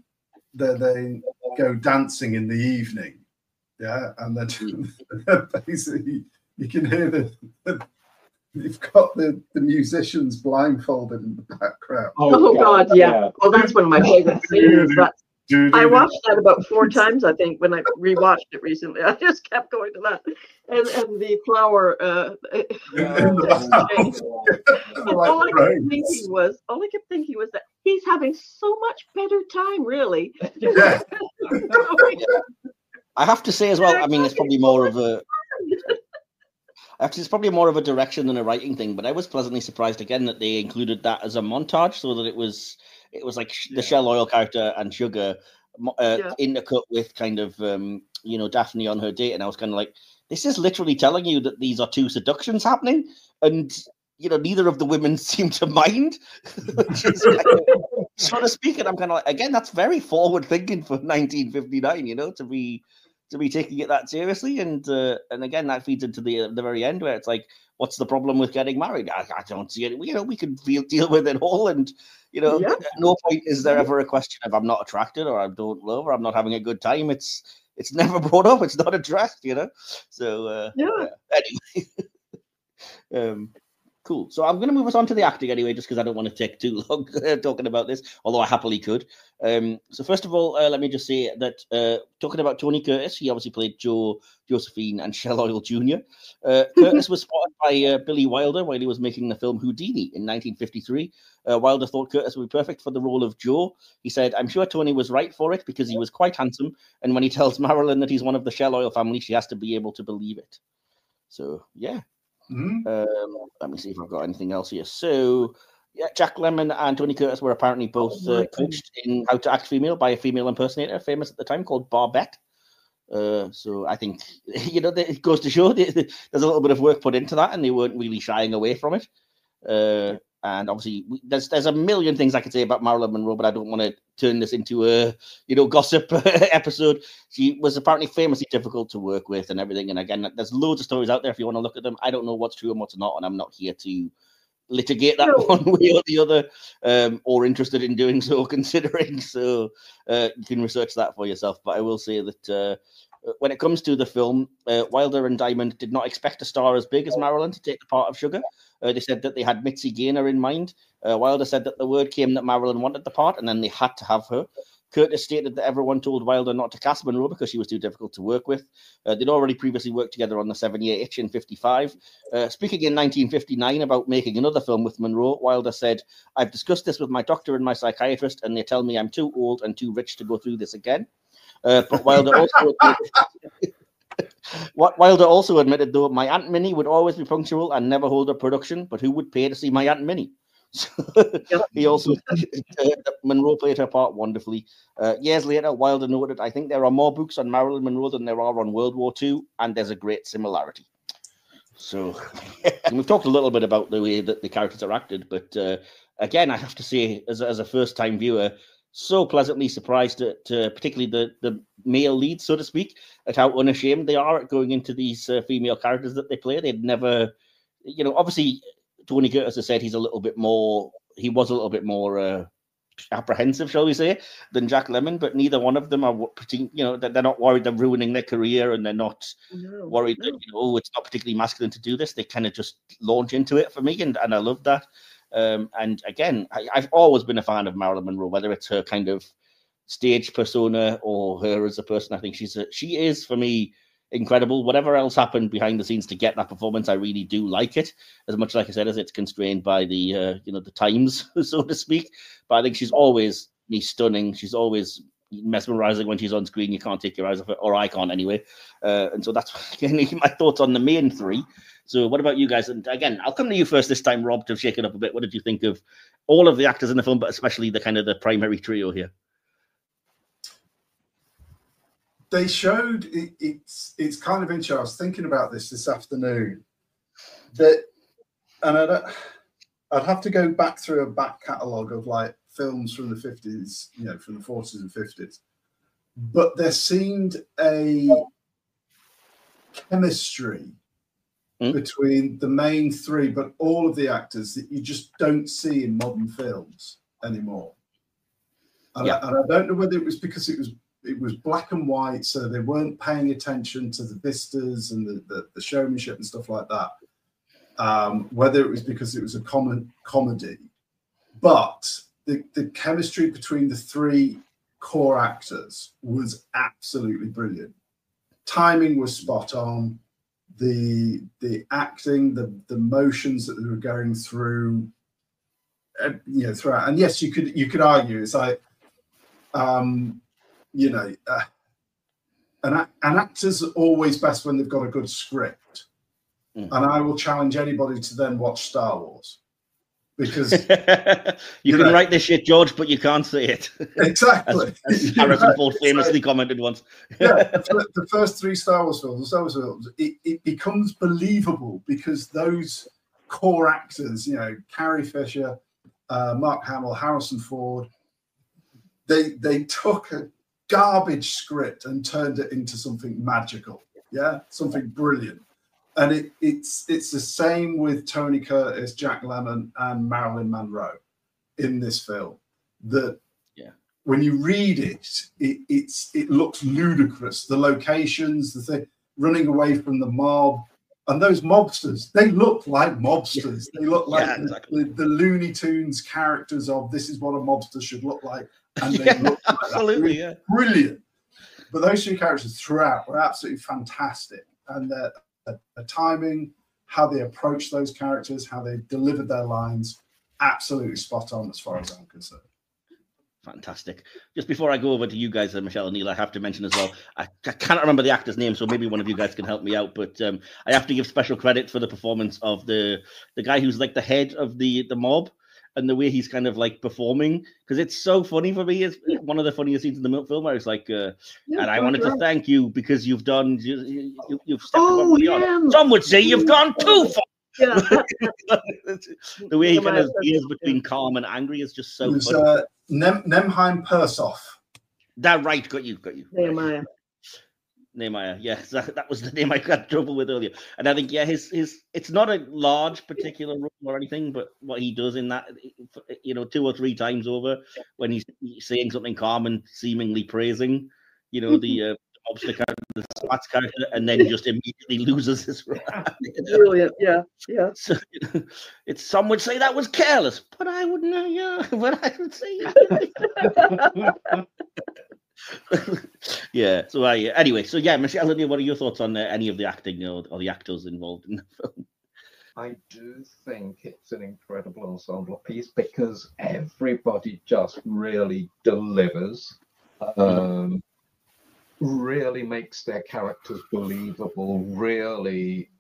Speaker 3: go dancing in the evening. Yeah, and then basically you can hear you've got the musicians blindfolded in the background.
Speaker 4: Oh God, yeah. Well, that's one of my favorite scenes. I watched that about 4 times, I think, when I rewatched it recently. I just kept going to that, and the flower. All I kept thinking was that he's having so much better time, really.
Speaker 3: Yeah.
Speaker 1: I have to say as well. I mean, it's probably more of a. Actually, it's probably more of a direction than a writing thing, but I was pleasantly surprised again that they included that as a montage, so that it was like the Shell Oil character and Sugar intercut with kind of Daphne on her date, and I was kind of like, this is literally telling you that these are 2 seductions happening, and neither of the women seem to mind, which is kind of, so to speak. And I'm kind of like, again, that's very forward thinking for 1959, to be taking it that seriously, and again that feeds into the very end where it's like, what's the problem with getting married? I don't see it. We can deal with it all, and at no point is there ever a question of I'm not attracted or I don't love or I'm not having a good time. It's never brought up. It's not addressed. So anyway. Cool. So I'm going to move us on to the acting anyway, just because I don't want to take too long talking about this, although I happily could. So first of all, let me just say that talking about Tony Curtis, he obviously played Joe, Josephine, and Shell Oil Jr. Curtis was spotted by Billy Wilder while he was making the film Houdini in 1953. Wilder thought Curtis would be perfect for the role of Joe. He said, "I'm sure Tony was right for it because he was quite handsome, and when he tells Marilyn that he's one of the Shell Oil family, she has to be able to believe it." So, yeah. Let me see if I've got anything else here. So, yeah, Jack Lemmon and Tony Curtis were apparently both coached in how to act female by a female impersonator, famous at the time, called Barbette. So I think, it goes to show there's a little bit of work put into that, and they weren't really shying away from it. And obviously, there's a million things I could say about Marilyn Monroe, but I don't want to turn this into a gossip episode. She was apparently famously difficult to work with and everything. And again, there's loads of stories out there if you want to look at them. I don't know what's true and what's not, and I'm not here to litigate that one way or the other, or interested in doing so, considering. So you can research that for yourself. But I will say that when it comes to the film, Wilder and Diamond did not expect a star as big as Marilyn to take the part of Sugar. They said that they had Mitzi Gaynor in mind. Wilder said that the word came that Marilyn wanted the part, and then they had to have her. Curtis stated that everyone told Wilder not to cast Monroe because she was too difficult to work with. They'd already previously worked together on The 7-Year Itch in 55. Speaking in 1959 about making another film with Monroe, Wilder said, "I've discussed this with my doctor and my psychiatrist, and they tell me I'm too old and too rich to go through this again." But Wilder also admitted, though, "My Aunt Minnie would always be punctual and never hold a production, but who would pay to see my Aunt Minnie?" So he also said that Monroe played her part wonderfully. Years later, Wilder noted, "I think there are more books on Marilyn Monroe than there are on World War II, and there's a great similarity." So we've talked a little bit about the way that the characters are acted, but again, I have to say, as a first-time viewer, so pleasantly surprised at particularly the male leads, so to speak, at how unashamed they are at going into these female characters that they play. They'd never, obviously, Tony Curtis has said he was a little bit more apprehensive, shall we say, than Jack Lemmon, but neither one of them are, they're not worried they're ruining their career, and they're not worried that, it's not particularly masculine to do this. They kind of just launch into it for me, and I love that. And again, I've always been a fan of Marilyn Monroe, whether it's her kind of stage persona or her as a person. I think she is for me incredible. Whatever else happened behind the scenes to get that performance, I really do like it. As much, like I said, as it's constrained by the the times, so to speak. But I think she's always stunning. She's always mesmerizing when she's on screen. You can't take your eyes off it, or I can't anyway. And so that's my thoughts on the main three. So what about you guys? And again, I'll come to you first this time, Rob, to shake it up a bit. What did you think of all of the actors in the film, but especially the kind of the primary trio here?
Speaker 3: They showed it's kind of interesting. I was thinking about this afternoon, and I'd have to go back through a back catalogue of like films from the 50s, from the 40s and 50s, but there seemed a chemistry between the main three, but all of the actors that you just don't see in modern films anymore. And I don't know whether it was because it was black and white, so they weren't paying attention to the vistas and the showmanship and stuff like that. Whether it was because it was a comedy, but the chemistry between the three core actors was absolutely brilliant. Timing was spot on. The acting, the motions that they were going through, throughout. And yes, you could argue it's like, an actor's always best when they've got a good script. And I will challenge anybody to then watch Star Wars, because
Speaker 1: you can write this shit, George, but you can't say it.
Speaker 3: Exactly.
Speaker 1: As Harrison Ford famously commented once.
Speaker 3: The first three Star Wars films, it becomes believable because those core actors, Carrie Fisher, Mark Hamill, Harrison Ford, they took a garbage script and turned it into something magical, something brilliant. And it's the same with Tony Curtis, Jack Lemmon, and Marilyn Monroe in this film. That when you read it looks ludicrous. The locations, the thing, running away from the mob, and those mobsters, they look like mobsters. They look like the Looney Tunes characters of this is what a mobster should look like. And they look like
Speaker 1: absolutely,
Speaker 3: brilliant. But those two characters throughout were absolutely fantastic. And the timing, how they approached those characters, how they delivered their lines, absolutely spot on as far as I'm concerned.
Speaker 1: Fantastic. Just before I go over to you guys, Michelle and Neil, I have to mention as well, I cannot remember the actor's name, so maybe one of you guys can help me out, but I have to give special credit for the performance of the guy who's like the head of the mob, and the way he's kind of like performing, because it's so funny for me. It's one of the funniest scenes in the film where it's like, and I wanted to thank you because you've done, you've stepped above and beyond. Some would say you've gone too far. The way he kind of veers between calm and angry is just so funny.
Speaker 3: Nemheim Persoff.
Speaker 1: That right, got you.
Speaker 4: Nehemiah.
Speaker 1: Yes, that was the name I got trouble with earlier. And I think, his it's not a large particular role or anything, but what he does in that, 2 or 3 times over when he's saying something calm and seemingly praising, the Lobster character, the Spats character, and then just immediately loses his rap.
Speaker 4: Brilliant. Yeah.
Speaker 1: So, it's some would say that was careless, but I wouldn't know. Yeah, but I would say. Yeah. So anyway. So yeah, Michelle, what are your thoughts on any of the acting or the actors involved in the film?
Speaker 5: I do think it's an incredible ensemble piece because everybody just really delivers, really makes their characters believable, really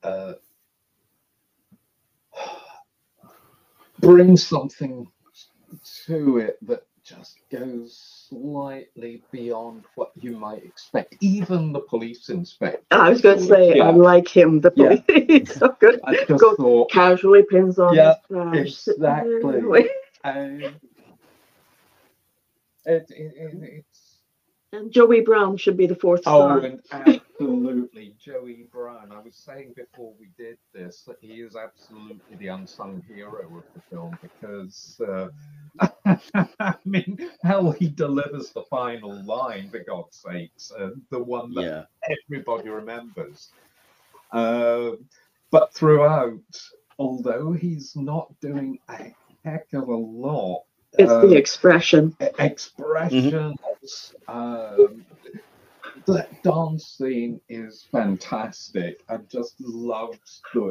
Speaker 5: brings something to it that just goes slightly beyond what you might expect. Even the police inspector.
Speaker 4: I was going to say, I like him, the police. He's so good.
Speaker 5: I just thought,
Speaker 4: casually pins on
Speaker 5: yeah,
Speaker 4: his
Speaker 5: exactly. It's
Speaker 4: and Joey Brown should be the fourth star.
Speaker 5: Oh, and absolutely, Joey Brown. I was saying before we did this that he is absolutely the unsung hero of the film because, I mean, how he delivers the final line, for God's sakes, the one that everybody remembers. But throughout, although he's not doing a heck of a lot,
Speaker 4: it's the expression.
Speaker 5: Expressions. That dance scene is fantastic. I just loved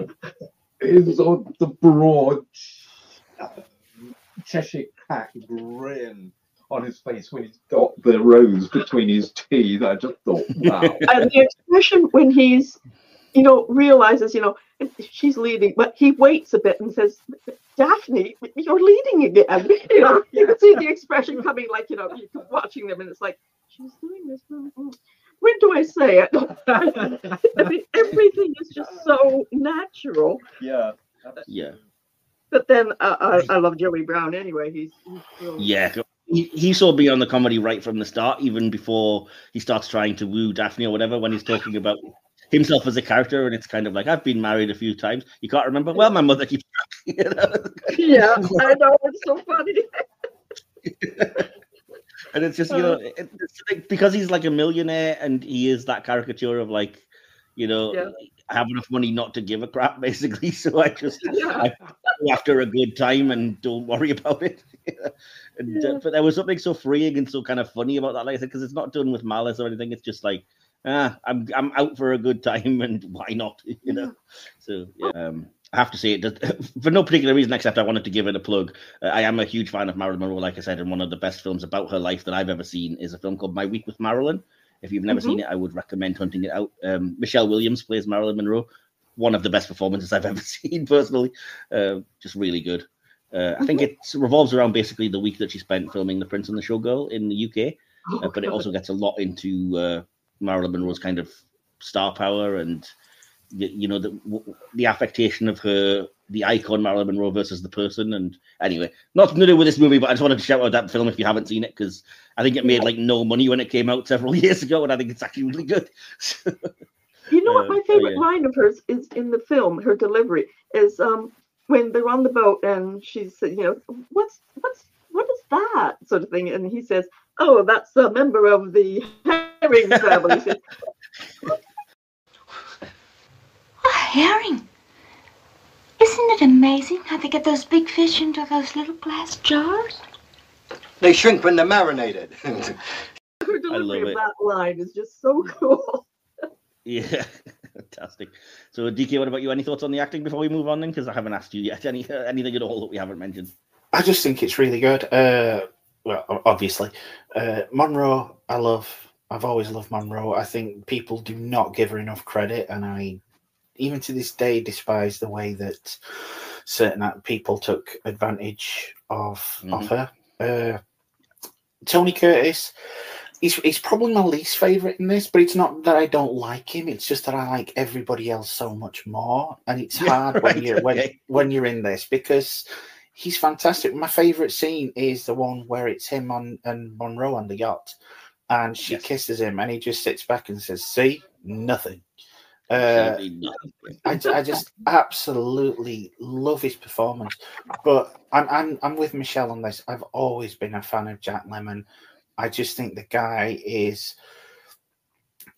Speaker 5: the broad Cheshire Cat grin on his face when he's got the rose between his teeth. I just thought, wow.
Speaker 4: And the expression when he's, realizes, she's leading, but he waits a bit and says, Daphne, you're leading again. You can see the expression coming, like, you're watching them, and it's like, she's doing this. When do I say it? I mean, everything is just so natural.
Speaker 5: Yeah.
Speaker 1: Yeah.
Speaker 4: But then I love Joey Brown anyway. He's brilliant.
Speaker 1: Yeah. He saw beyond the comedy right from the start, even before he starts trying to woo Daphne or whatever, when he's talking about himself as a character, and it's kind of like, I've been married a few times. You can't remember? Well, my mother keeps track.
Speaker 4: Yeah, I know. It's so funny.
Speaker 1: And it's just, it's like, because he's like a millionaire and he is that caricature of like, I have enough money not to give a crap, basically. So I go after a good time and don't worry about it. But there was something so freeing and so kind of funny about that, like I said, because it's not done with malice or anything. It's just like, I'm out for a good time, and why not? So I have to say it for no particular reason except I wanted to give it a plug. I am a huge fan of Marilyn Monroe, like I said, and one of the best films about her life that I've ever seen is a film called My Week with Marilyn. If you've never seen it, I would recommend hunting it out. Michelle Williams plays Marilyn Monroe. One of the best performances I've ever seen, personally. Just really good. I think it revolves around basically the week that she spent filming The Prince and the Showgirl in the UK, but it also gets a lot into Marilyn Monroe's kind of star power and the affectation of her, the icon Marilyn Monroe versus the person. And anyway, nothing to do with this movie, but I just wanted to shout out that film if you haven't seen it, because I think it made like no money when it came out several years ago, and I think it's actually really good.
Speaker 4: You know what my favorite line of hers is in the film, her delivery, is when they're on the boat and she said, what is that sort of thing? And he says, oh, that's a member of the herring family. Says,
Speaker 6: a herring? Isn't it amazing how they get those big fish into those little glass jars?
Speaker 7: They shrink when they're marinated.
Speaker 4: Her delivery of that line is just so cool.
Speaker 1: Yeah, fantastic. So, DK, what about you? Any thoughts on the acting before we move on then? Because I haven't asked you yet anything at all that we haven't mentioned.
Speaker 2: I just think it's really good. Well, obviously, Monroe, I've always loved Monroe. I think people do not give her enough credit, and I, even to this day, despise the way that certain people took advantage of her. Tony Curtis, he's probably my least favourite in this, but it's not that I don't like him. It's just that I like everybody else so much more, and it's hard when you're in this because he's fantastic. My favourite scene is the one where it's him and Monroe on the yacht, and she kisses him, and he just sits back and says, "See, nothing." I just absolutely love his performance. But I'm with Michelle on this. I've always been a fan of Jack Lemmon. I just think the guy is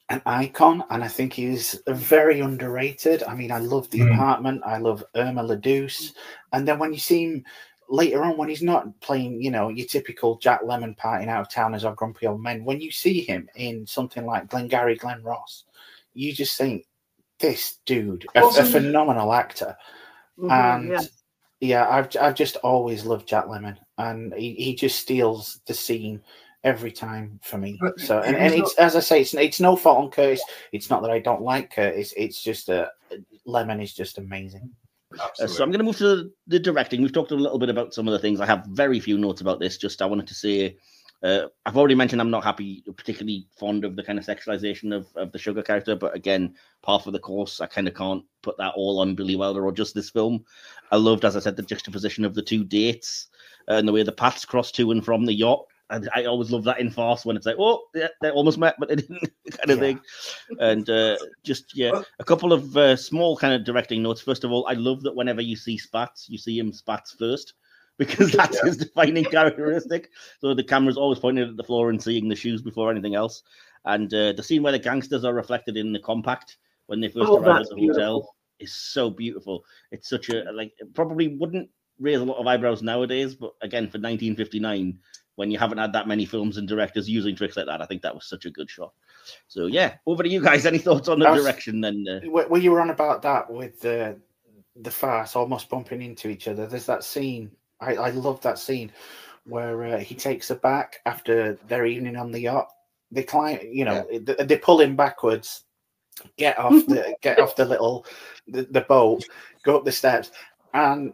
Speaker 2: an icon, and I think he's very underrated. I mean, I love The Apartment. I love Irma la Douce. And then when you see him later on, when he's not playing, you know, your typical Jack Lemmon partying out of towners or grumpy old men, when you see him in something like Glengarry Glen Ross, you just think, this dude, a phenomenal actor. And I've just always loved Jack Lemmon, and he just steals the scene every time for me. So, and it's, as I say, it's no fault on Curtis. It's not that I don't like Curtis. It's just Lemmon is just amazing.
Speaker 1: So I'm going to move to the directing. We've talked a little bit about some of the things. I have very few notes about this. Just I wanted to say, I've already mentioned I'm not particularly fond of the kind of sexualization of the Sugar character. But again, par for the course, I kind of can't put that all on Billy Wilder or just this film. I loved, as I said, the juxtaposition of the two dates and the way the paths cross to and from the yacht. I always love that in farce when it's like, oh, yeah, they almost met, but they didn't, kind of thing. And a couple of small kind of directing notes. First of all, I love that whenever you see Spats, you see him Spats first, because that's his defining characteristic. So the camera's always pointing at the floor and seeing the shoes before anything else. And the scene where the gangsters are reflected in the compact when they first arrive at the hotel is so beautiful. It's such a, like, it probably wouldn't raise a lot of eyebrows nowadays, but again, for 1959, when you haven't had that many films and directors using tricks like that, I think that was such a good shot. So yeah, over to you guys. Any thoughts on the direction? Then
Speaker 2: well, you were on about that with the farce almost bumping into each other. There's that scene. I love that scene where he takes her back after their evening on the yacht. They climb, you know, they pull him backwards, get off the little the boat, go up the steps, and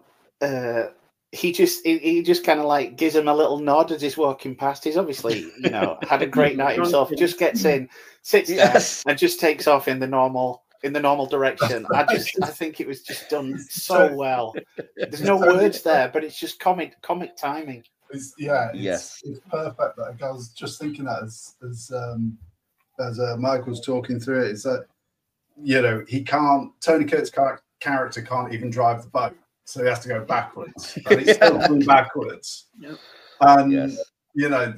Speaker 2: he just kind of like gives him a little nod as he's walking past. He's obviously, you know, had a great night himself. Just gets in, sits down, and just takes off in the normal direction. I think it was just done so well. There's no words there, but it's just comic timing.
Speaker 3: It's perfect. Like, I was just thinking that as Mike was talking through it, is that, you know, Tony Curtis' character can't even drive the boat. So he has to go backwards, and he's still going backwards.
Speaker 1: Yep.
Speaker 3: And you know,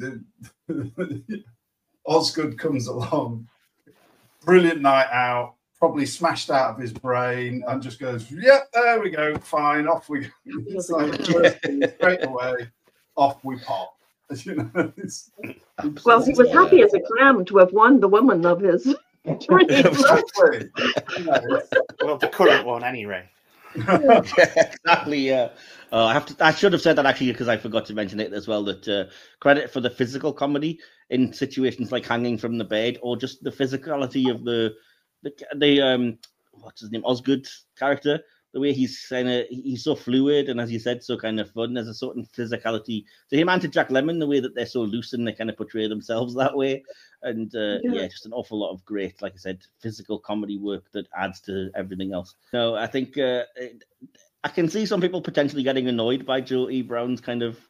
Speaker 3: Osgood comes along, brilliant night out, probably smashed out of his brain, and just goes, "Yep, there we go, fine, off we go." It's like straight away, off we pop. You know,
Speaker 4: well, he was happy as a clam to have won the woman of his dreams.
Speaker 3: Exactly.
Speaker 2: Well, the current one, anyway.
Speaker 1: Exactly. Yeah. I should have said that actually, because I forgot to mention it as well. That credit for the physical comedy in situations like hanging from the bed, or just the physicality of the what's his name, Osgood character. The way he's so fluid, and as you said, so kind of fun. There's a certain physicality to him and to Jack Lemmon, the way that they're so loose and they kind of portray themselves that way. And just an awful lot of great, like I said, physical comedy work that adds to everything else. So I think I can see some people potentially getting annoyed by Joe E. Brown's kind of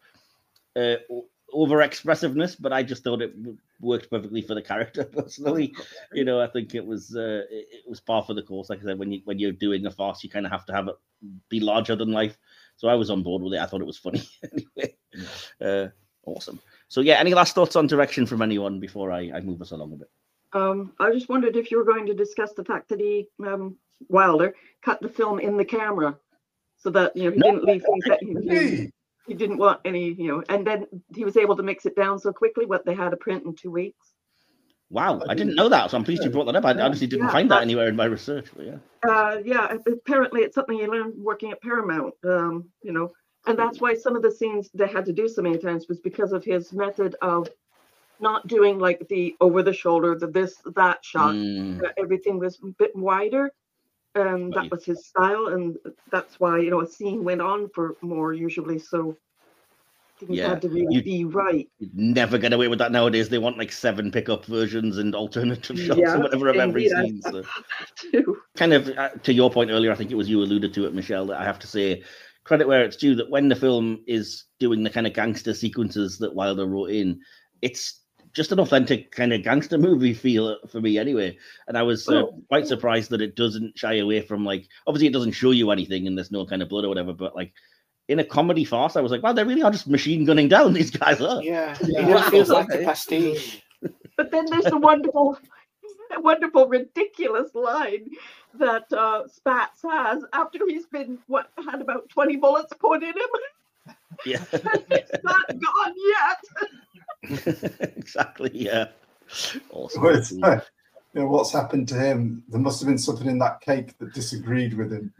Speaker 1: over expressiveness, but I just thought it worked perfectly for the character personally. You know, I think it was par for the course. Like I said, when you're doing a farce, you kind of have to have it be larger than life. So I was on board with it. I thought it was funny. Anyway, awesome. So yeah, any last thoughts on direction from anyone before I move us along a bit?
Speaker 4: I just wondered if you were going to discuss the fact that Wilder cut the film in the camera, so that, you know, he didn't leave things that he didn't want any, you know, and then he was able to mix it down so quickly. What they had to print in 2 weeks.
Speaker 1: Wow, I didn't know that, so I'm pleased you brought that up. I honestly didn't find that anywhere in my research. But
Speaker 4: apparently it's something you learn working at Paramount. You know, and that's why some of the scenes they had to do so many times was because of his method of not doing like the over the shoulder, that shot. Everything was a bit wider. That was his style, and that's why, you know, a scene went on for more usually. So things had to really be right.
Speaker 1: You'd never get away with that nowadays. They want like 7 pickup versions and alternative shots or whatever of every scene. So. Kind of to your point earlier, I think it was you alluded to it, Michelle, that I have to say credit where it's due, that when the film is doing the kind of gangster sequences that Wilder wrote in, it's just an authentic kind of gangster movie feel for me anyway. And I was quite surprised that it doesn't shy away from, like, obviously it doesn't show you anything and there's no kind of blood or whatever, but like in a comedy farce, I was like, wow, they really are just machine gunning down these guys.
Speaker 2: Yeah, it feels like a pastiche.
Speaker 4: But then there's the wonderful wonderful, ridiculous line that Spats has after he's been had about 20 bullets put in him.
Speaker 1: Yeah.
Speaker 4: It's not gone yet.
Speaker 1: Exactly. Yeah. Awesome.
Speaker 3: What's happened to him? There must have been something in that cake that disagreed with him.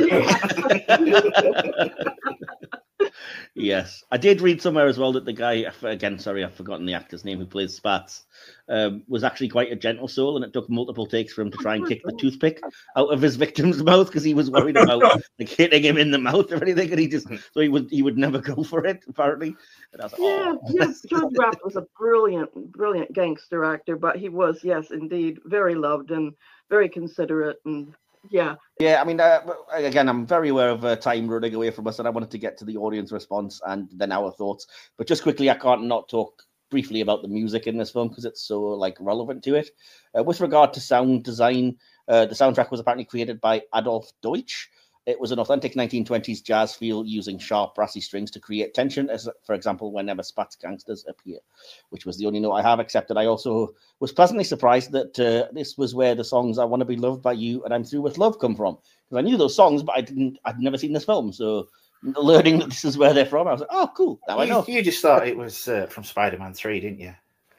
Speaker 1: Yes, I did read somewhere as well that the guy, again, sorry, I've forgotten the actor's name who plays Spats, was actually quite a gentle soul, and it took multiple takes for him to try and kick the toothpick out of his victim's mouth because he was worried about like hitting him in the mouth or anything, and he would never go for it apparently. And I was like,
Speaker 4: yes, Judge Raft was a brilliant gangster actor, but he was, yes, indeed, very loved and very considerate and. Yeah.
Speaker 1: I mean, again, I'm very aware of time running away from us, and I wanted to get to the audience response and then our thoughts. But just quickly, I can't not talk briefly about the music in this film because it's so relevant to it. With regard to sound design, the soundtrack was apparently created by Adolf Deutsch. It was an authentic 1920s jazz feel using sharp, brassy strings to create tension, as, for example, whenever Spats gangsters appear, which was the only note I have, except that I also was pleasantly surprised that this was where the songs I Want to Be Loved by You and I'm Through with Love come from. Because I knew those songs, but I'd never seen this film. So learning that this is where they're from, I was like, oh, cool. Now I know.
Speaker 2: You just thought it was from Spider-Man 3, didn't you?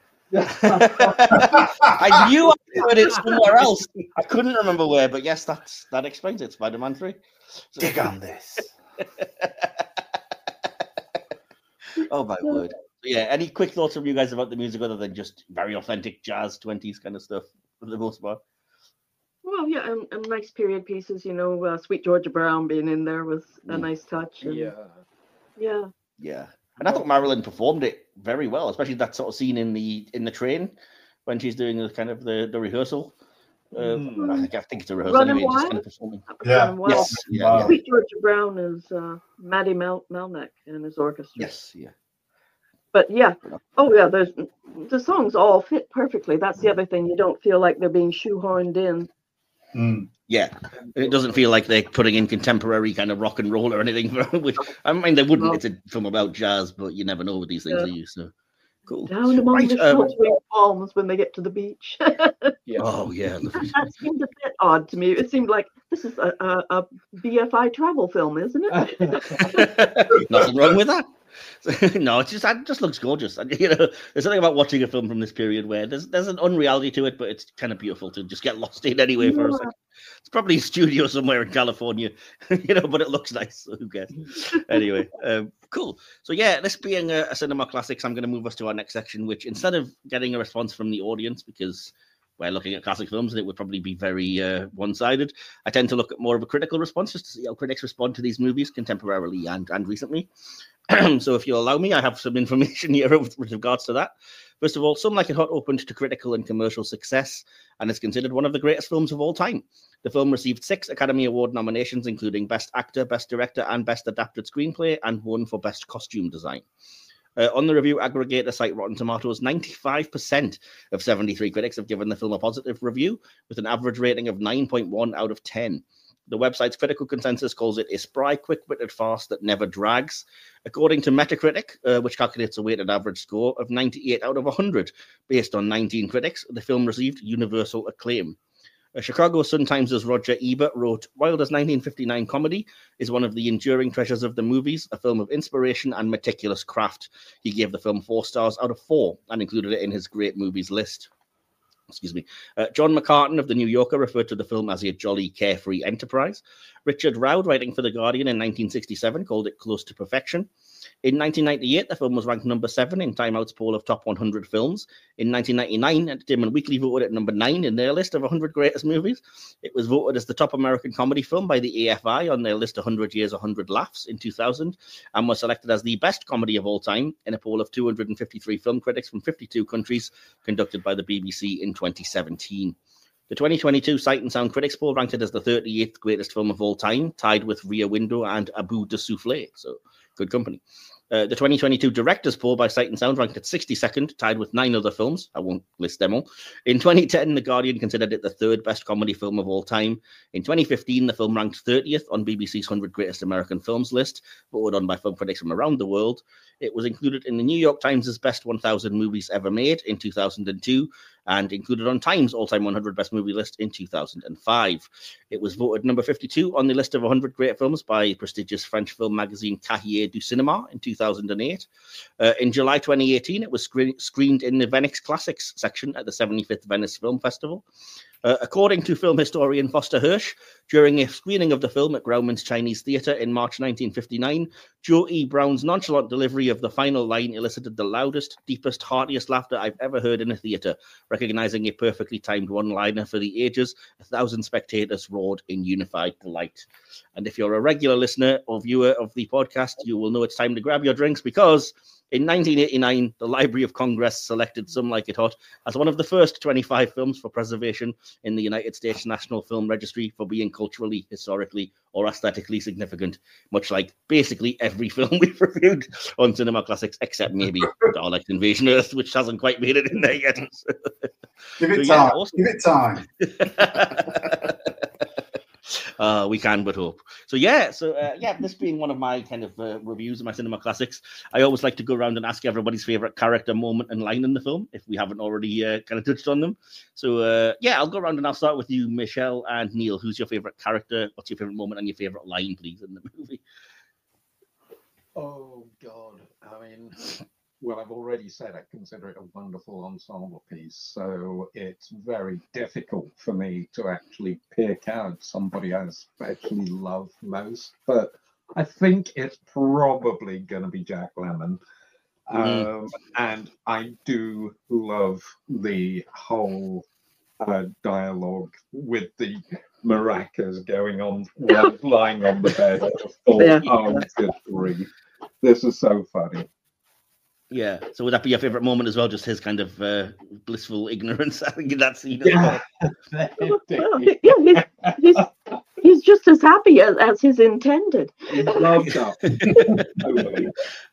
Speaker 1: I knew I heard it somewhere else. I couldn't remember where, but yes, that explains it. Spider-Man 3. So,
Speaker 2: dig on this.
Speaker 1: Oh my word! Yeah. Any quick thoughts from you guys about the music, other than just very authentic jazz 20s kind of stuff for the most part?
Speaker 4: Well, yeah, and nice period pieces. Sweet Georgia Brown being in there was a nice touch. And, yeah.
Speaker 1: And I thought Marilyn performed it very well, especially that sort of scene in the train when she's doing the rehearsal. I think it's a rehearsal anyway. Just kind of performing.
Speaker 3: Yeah.
Speaker 1: Yes. Yeah.
Speaker 4: Sweet Georgia Brown is Matty Malneck and his orchestra.
Speaker 1: Yes. Yeah.
Speaker 4: But yeah. Oh yeah. The songs all fit perfectly. That's the other thing. You don't feel like they're being shoehorned in.
Speaker 1: Yeah, it doesn't feel like they're putting in contemporary kind of rock and roll or anything. Which I mean, they wouldn't. It's a film about jazz, but you never know with these things, do you? So cool.
Speaker 4: Down among the sheltering palms when they get to the beach.
Speaker 1: Oh yeah,
Speaker 4: that seemed a bit odd to me. It seemed like this is a BFI travel film, isn't it?
Speaker 1: Nothing wrong with that. No, it just looks gorgeous. And, there's something about watching a film from this period where there's an unreality to it, but it's kind of beautiful to just get lost in anyway for a second. It's probably a studio somewhere in California, but it looks nice, so who cares? Anyway, cool. So yeah, this being a cinema classics, I'm going to move us to our next section, which instead of getting a response from the audience, because we're looking at classic films and it would probably be very one-sided, I tend to look at more of a critical response just to see how critics respond to these movies contemporarily and recently. So if you'll allow me, I have some information here with regards to that. First of all, Some Like It Hot opened to critical and commercial success and is considered one of the greatest films of all time. The film received 6 Academy Award nominations, including Best Actor, Best Director, and Best Adapted Screenplay, and won for Best Costume Design. On the review aggregator site Rotten Tomatoes, 95% of 73 critics have given the film a positive review, with an average rating of 9.1 out of 10. The website's critical consensus calls it a spry, quick-witted farce that never drags. According to Metacritic, which calculates a weighted average score of 98 out of 100, based on 19 critics, the film received universal acclaim. Chicago Sun-Times' Roger Ebert wrote, Wilder's 1959 comedy is one of the enduring treasures of the movies, a film of inspiration and meticulous craft. He gave the film 4 stars out of 4 and included it in his great movies list. John McCartan of The New Yorker referred to the film as a jolly, carefree enterprise. Richard Roud, writing for The Guardian in 1967, called it close to perfection. In 1998, the film was ranked number 7 in Time Out's poll of top 100 films. In 1999, Entertainment Weekly voted it number 9 in their list of 100 greatest movies. It was voted as the top American comedy film by the AFI on their list 100 Years, 100 Laughs in 2000, and was selected as the best comedy of all time in a poll of 253 film critics from 52 countries conducted by the BBC in 2017. The 2022 Sight and Sound Critics Poll ranked it as the 38th greatest film of all time, tied with Rear Window and Abu de Soufflé, so good company. The 2022 Directors Poll by Sight and Sound ranked it 62nd, tied with 9 other films. I won't list them all. In 2010, The Guardian considered it the 3rd best comedy film of all time. In 2015, the film ranked 30th on BBC's 100 Greatest American Films list, voted on by film critics from around the world. It was included in the New York Times' Best 1,000 Movies Ever Made in 2002, and included on Time's all-time 100 best movie list in 2005. It was voted number 52 on the list of 100 great films by prestigious French film magazine Cahiers du Cinéma in 2008. In July 2018, it was screened in the Venice Classics section at the 75th Venice Film Festival. According to film historian Foster Hirsch, during a screening of the film at Grauman's Chinese Theatre in March 1959, Joe E. Brown's nonchalant delivery of the final line elicited the loudest, deepest, heartiest laughter I've ever heard in a theatre. Recognizing a perfectly timed one-liner for the ages, 1,000 spectators roared in unified delight. And if you're a regular listener or viewer of the podcast, you will know it's time to grab your drinks, because in 1989, the Library of Congress selected Some Like It Hot as one of the first 25 films for preservation in the United States National Film Registry for being culturally, historically, or aesthetically significant, much like basically every film we've reviewed on Cinema Classics, except maybe Dalek Invasion Earth, which hasn't quite made it in there yet.
Speaker 3: Give it time. Awesome. Give it time.
Speaker 1: We can but hope. So yeah, this being one of my kind of reviews of my Cinema Classics, I always like to go around and ask everybody's favorite character, moment, and line in the film, if we haven't already kind of touched on them. So I'll go around and I'll start with you, Michelle and Neil. Who's your favorite character? What's your favorite moment and your favorite line, please, in the movie?
Speaker 5: Oh God, I mean, well, I've already said I consider it a wonderful ensemble piece, so it's very difficult for me to actually pick out somebody I especially love most, but I think it's probably going to be Jack Lemmon. And I do love the whole dialogue with the maracas going on while lying on the bed. Oh, good grief. This is so funny.
Speaker 1: Yeah, so would that be your favorite moment as well? Just his kind of blissful ignorance, I think, in that scene.
Speaker 4: He's just as happy as he's intended.
Speaker 5: He loves that. Totally.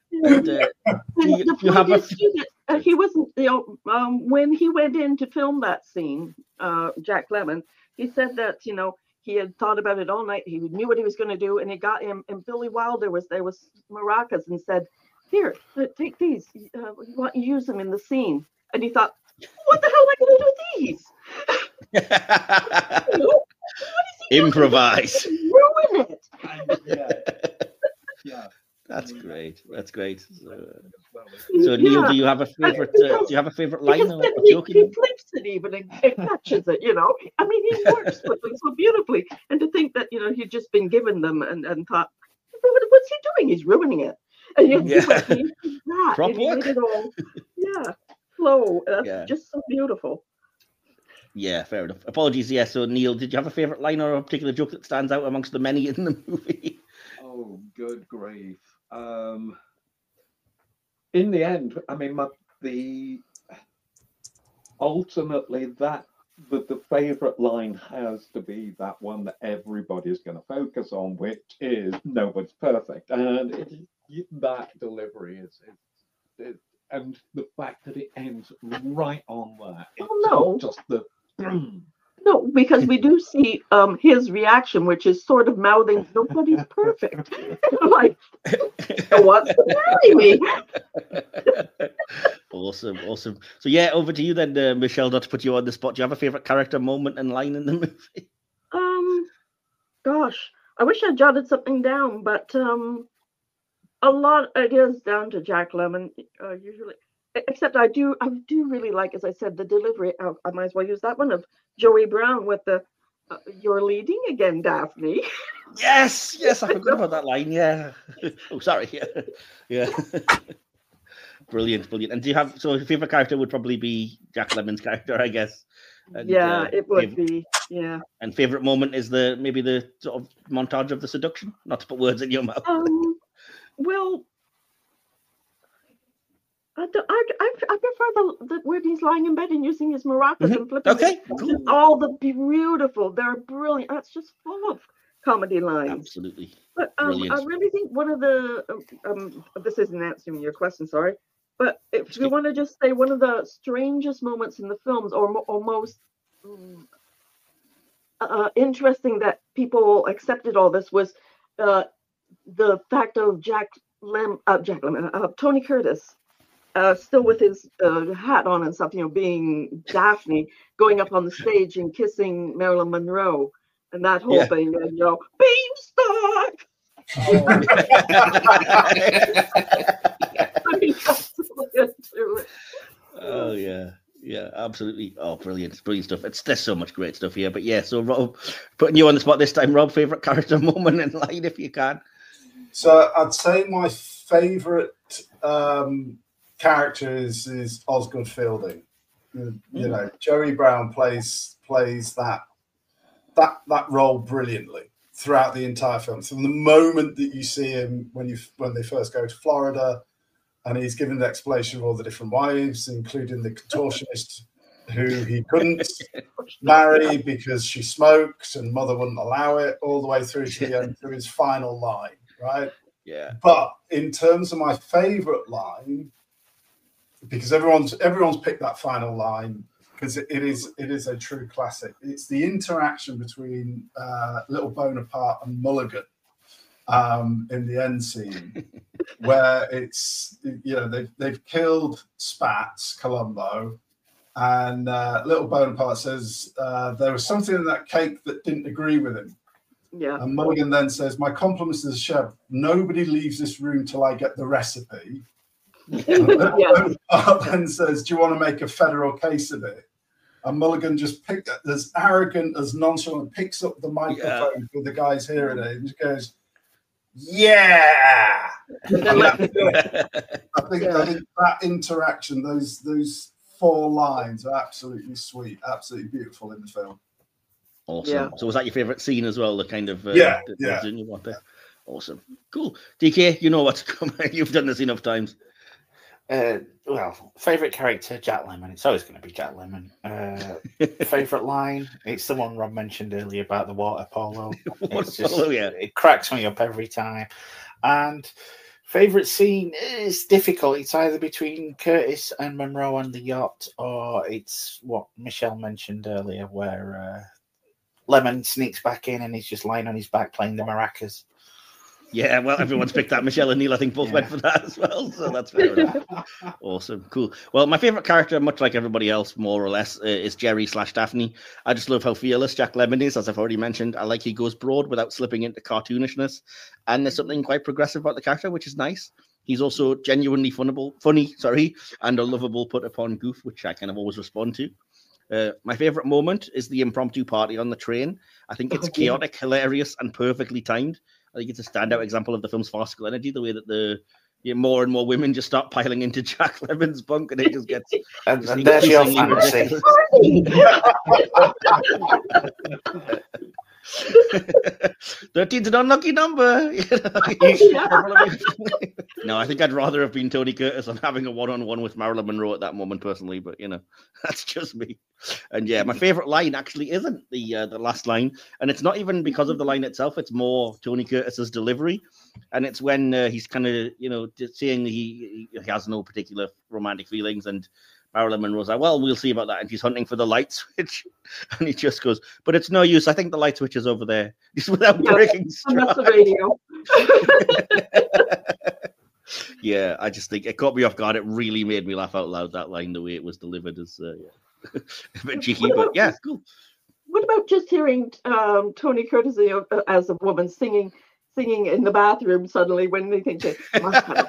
Speaker 4: He wasn't, when he went in to film that scene, Jack Lemmon, he said that, he had thought about it all night. He knew what he was going to do, and he got him. And Billy Wilder was maracas and said, "Here, take these. You want to use them in the scene?" And he thought, "What the hell am I going to do with these?" What is he
Speaker 1: improvise.
Speaker 4: Ruin it.
Speaker 5: Yeah.
Speaker 1: That's great. That's great. So Neil, do you have a favorite? Do you have a favorite line? Or
Speaker 4: he flips it even and catches it. I mean, he works with them so beautifully. And to think that he'd just been given them and thought, what's he doing? He's ruining it. And he made it all, flow. That's just so beautiful.
Speaker 1: Yeah, fair enough. Apologies. Yeah. So Neil, did you have a favorite line or a particular joke that stands out amongst the many in the movie?
Speaker 5: Oh, good grief. In the end, I mean, ultimately the favorite line has to be that one that everybody's going to focus on, which is "Nobody's perfect," and that delivery is and the fact that it ends right on that. It's not just the.
Speaker 4: No, because we do see his reaction, which is sort of mouthing, "Nobody's perfect." Like, what's marry me?
Speaker 1: Awesome. So yeah, over to you then, Michelle. Not to put you on the spot, do you have a favorite character, moment, and line in the movie?
Speaker 4: Gosh, I wish I jotted something down, but a lot it is down to Jack Lemmon usually. Except I do really like, as I said, the delivery. I might as well use that one of Joey Brown with the "You're leading again, Daphne."
Speaker 1: Yes, I forgot about that line. Yeah. Oh, sorry. Yeah. Brilliant. And do you have your favorite character would probably be Jack Lemmon's character, I guess. And,
Speaker 4: it would be. Yeah.
Speaker 1: And favorite moment is maybe the sort of montage of the seduction. Not to put words in your mouth.
Speaker 4: Well. I prefer the when he's lying in bed and using his maracas and flipping.
Speaker 1: Okay, cool.
Speaker 4: All the beautiful, they're brilliant. That's just full of comedy lines.
Speaker 1: Absolutely.
Speaker 4: But I really think one of the this isn't answering your question, sorry. But if we want to just say one of the strangest moments in the films, or most interesting that people accepted all this, was the fact of Tony Curtis still with his hat on and stuff, being Daphne, going up on the stage and kissing Marilyn Monroe, and that whole thing, Beanstalk.
Speaker 1: Oh yeah. Yeah, absolutely. Oh, brilliant stuff. There's so much great stuff here. But yeah, so Rob, putting you on the spot this time, Rob, favorite character moment in line if you can.
Speaker 3: So I'd say my favorite character is Osgood Fielding. You know, Jerry Brown plays that role brilliantly throughout the entire film. From the moment that you see him when they first go to Florida, and he's given the explanation of all the different wives, including the contortionist who he couldn't marry because she smoked and mother wouldn't allow it, all the way through to the end, through his final line, right?
Speaker 1: Yeah.
Speaker 3: But in terms of my favorite line, because everyone's picked that final line because it is a true classic. It's the interaction between Little Bonaparte and Mulligan in the end scene, where it's, they've killed Spats, Columbo, and Little Bonaparte says there was something in that cake that didn't agree with him.
Speaker 4: Yeah.
Speaker 3: And Mulligan then says, "My compliments to the chef. Nobody leaves this room till I get the recipe." Bonaparte then says, "Do you want to make a federal case of it?" And Mulligan just as arrogant, as nonchalant, picks up the microphone with the guy's hearing it and just goes, "Yeah." I think that interaction, those 4 lines are absolutely sweet, absolutely beautiful in the film.
Speaker 1: Awesome.
Speaker 4: Yeah.
Speaker 1: So was that your favorite scene as well? The kind of
Speaker 3: yeah.
Speaker 1: Awesome. Cool. DK, you know what's coming. You've done this enough times.
Speaker 2: Well, favorite character, Jack Lemmon. It's always going to be Jack Lemmon. Favorite line, it's the one Rob mentioned earlier about the water polo. It cracks me up every time. And favorite scene is difficult. It's either between Curtis and Monroe on the yacht, or it's what Michelle mentioned earlier, where Lemmon sneaks back in and he's just lying on his back playing the maracas.
Speaker 1: Yeah, well, everyone's picked that. Michelle and Neil, I think, both went for that as well. So that's fair enough. Awesome. Cool. Well, my favorite character, much like everybody else, more or less, is Jerry/Daphne. I just love how fearless Jack Lemmon is, as I've already mentioned. I like he goes broad without slipping into cartoonishness. And there's something quite progressive about the character, which is nice. He's also genuinely funny, and a lovable put-upon goof, which I kind of always respond to. My favorite moment is the impromptu party on the train. I think it's chaotic, hilarious, and perfectly timed. I think it's a standout example of the film's farcical energy, the way that more and more women just start piling into Jack Lemmon's bunk, and it just gets
Speaker 2: and there's your fantasy.
Speaker 1: 13's an unlucky number. No, I think I'd rather have been Tony Curtis on having a one-on-one with Marilyn Monroe at that moment personally, but that's just me. And yeah, my favorite line actually isn't the last line, and it's not even because of the line itself. It's more Tony Curtis's delivery, and it's when he's kind of saying he has no particular romantic feelings, and Marilyn Monroe's like, "Well, we'll see about that." And she's hunting for the light switch, and he just goes, "But it's no use. I think the light switch is over there." Just without breaking stride.
Speaker 4: And that's the radio.
Speaker 1: Yeah, I just think it caught me off guard. It really made me laugh out loud, that line, the way it was delivered, is a bit cheeky, but yeah, cool.
Speaker 4: What about just hearing Tony Curtis as a woman singing in the bathroom suddenly when they think they must have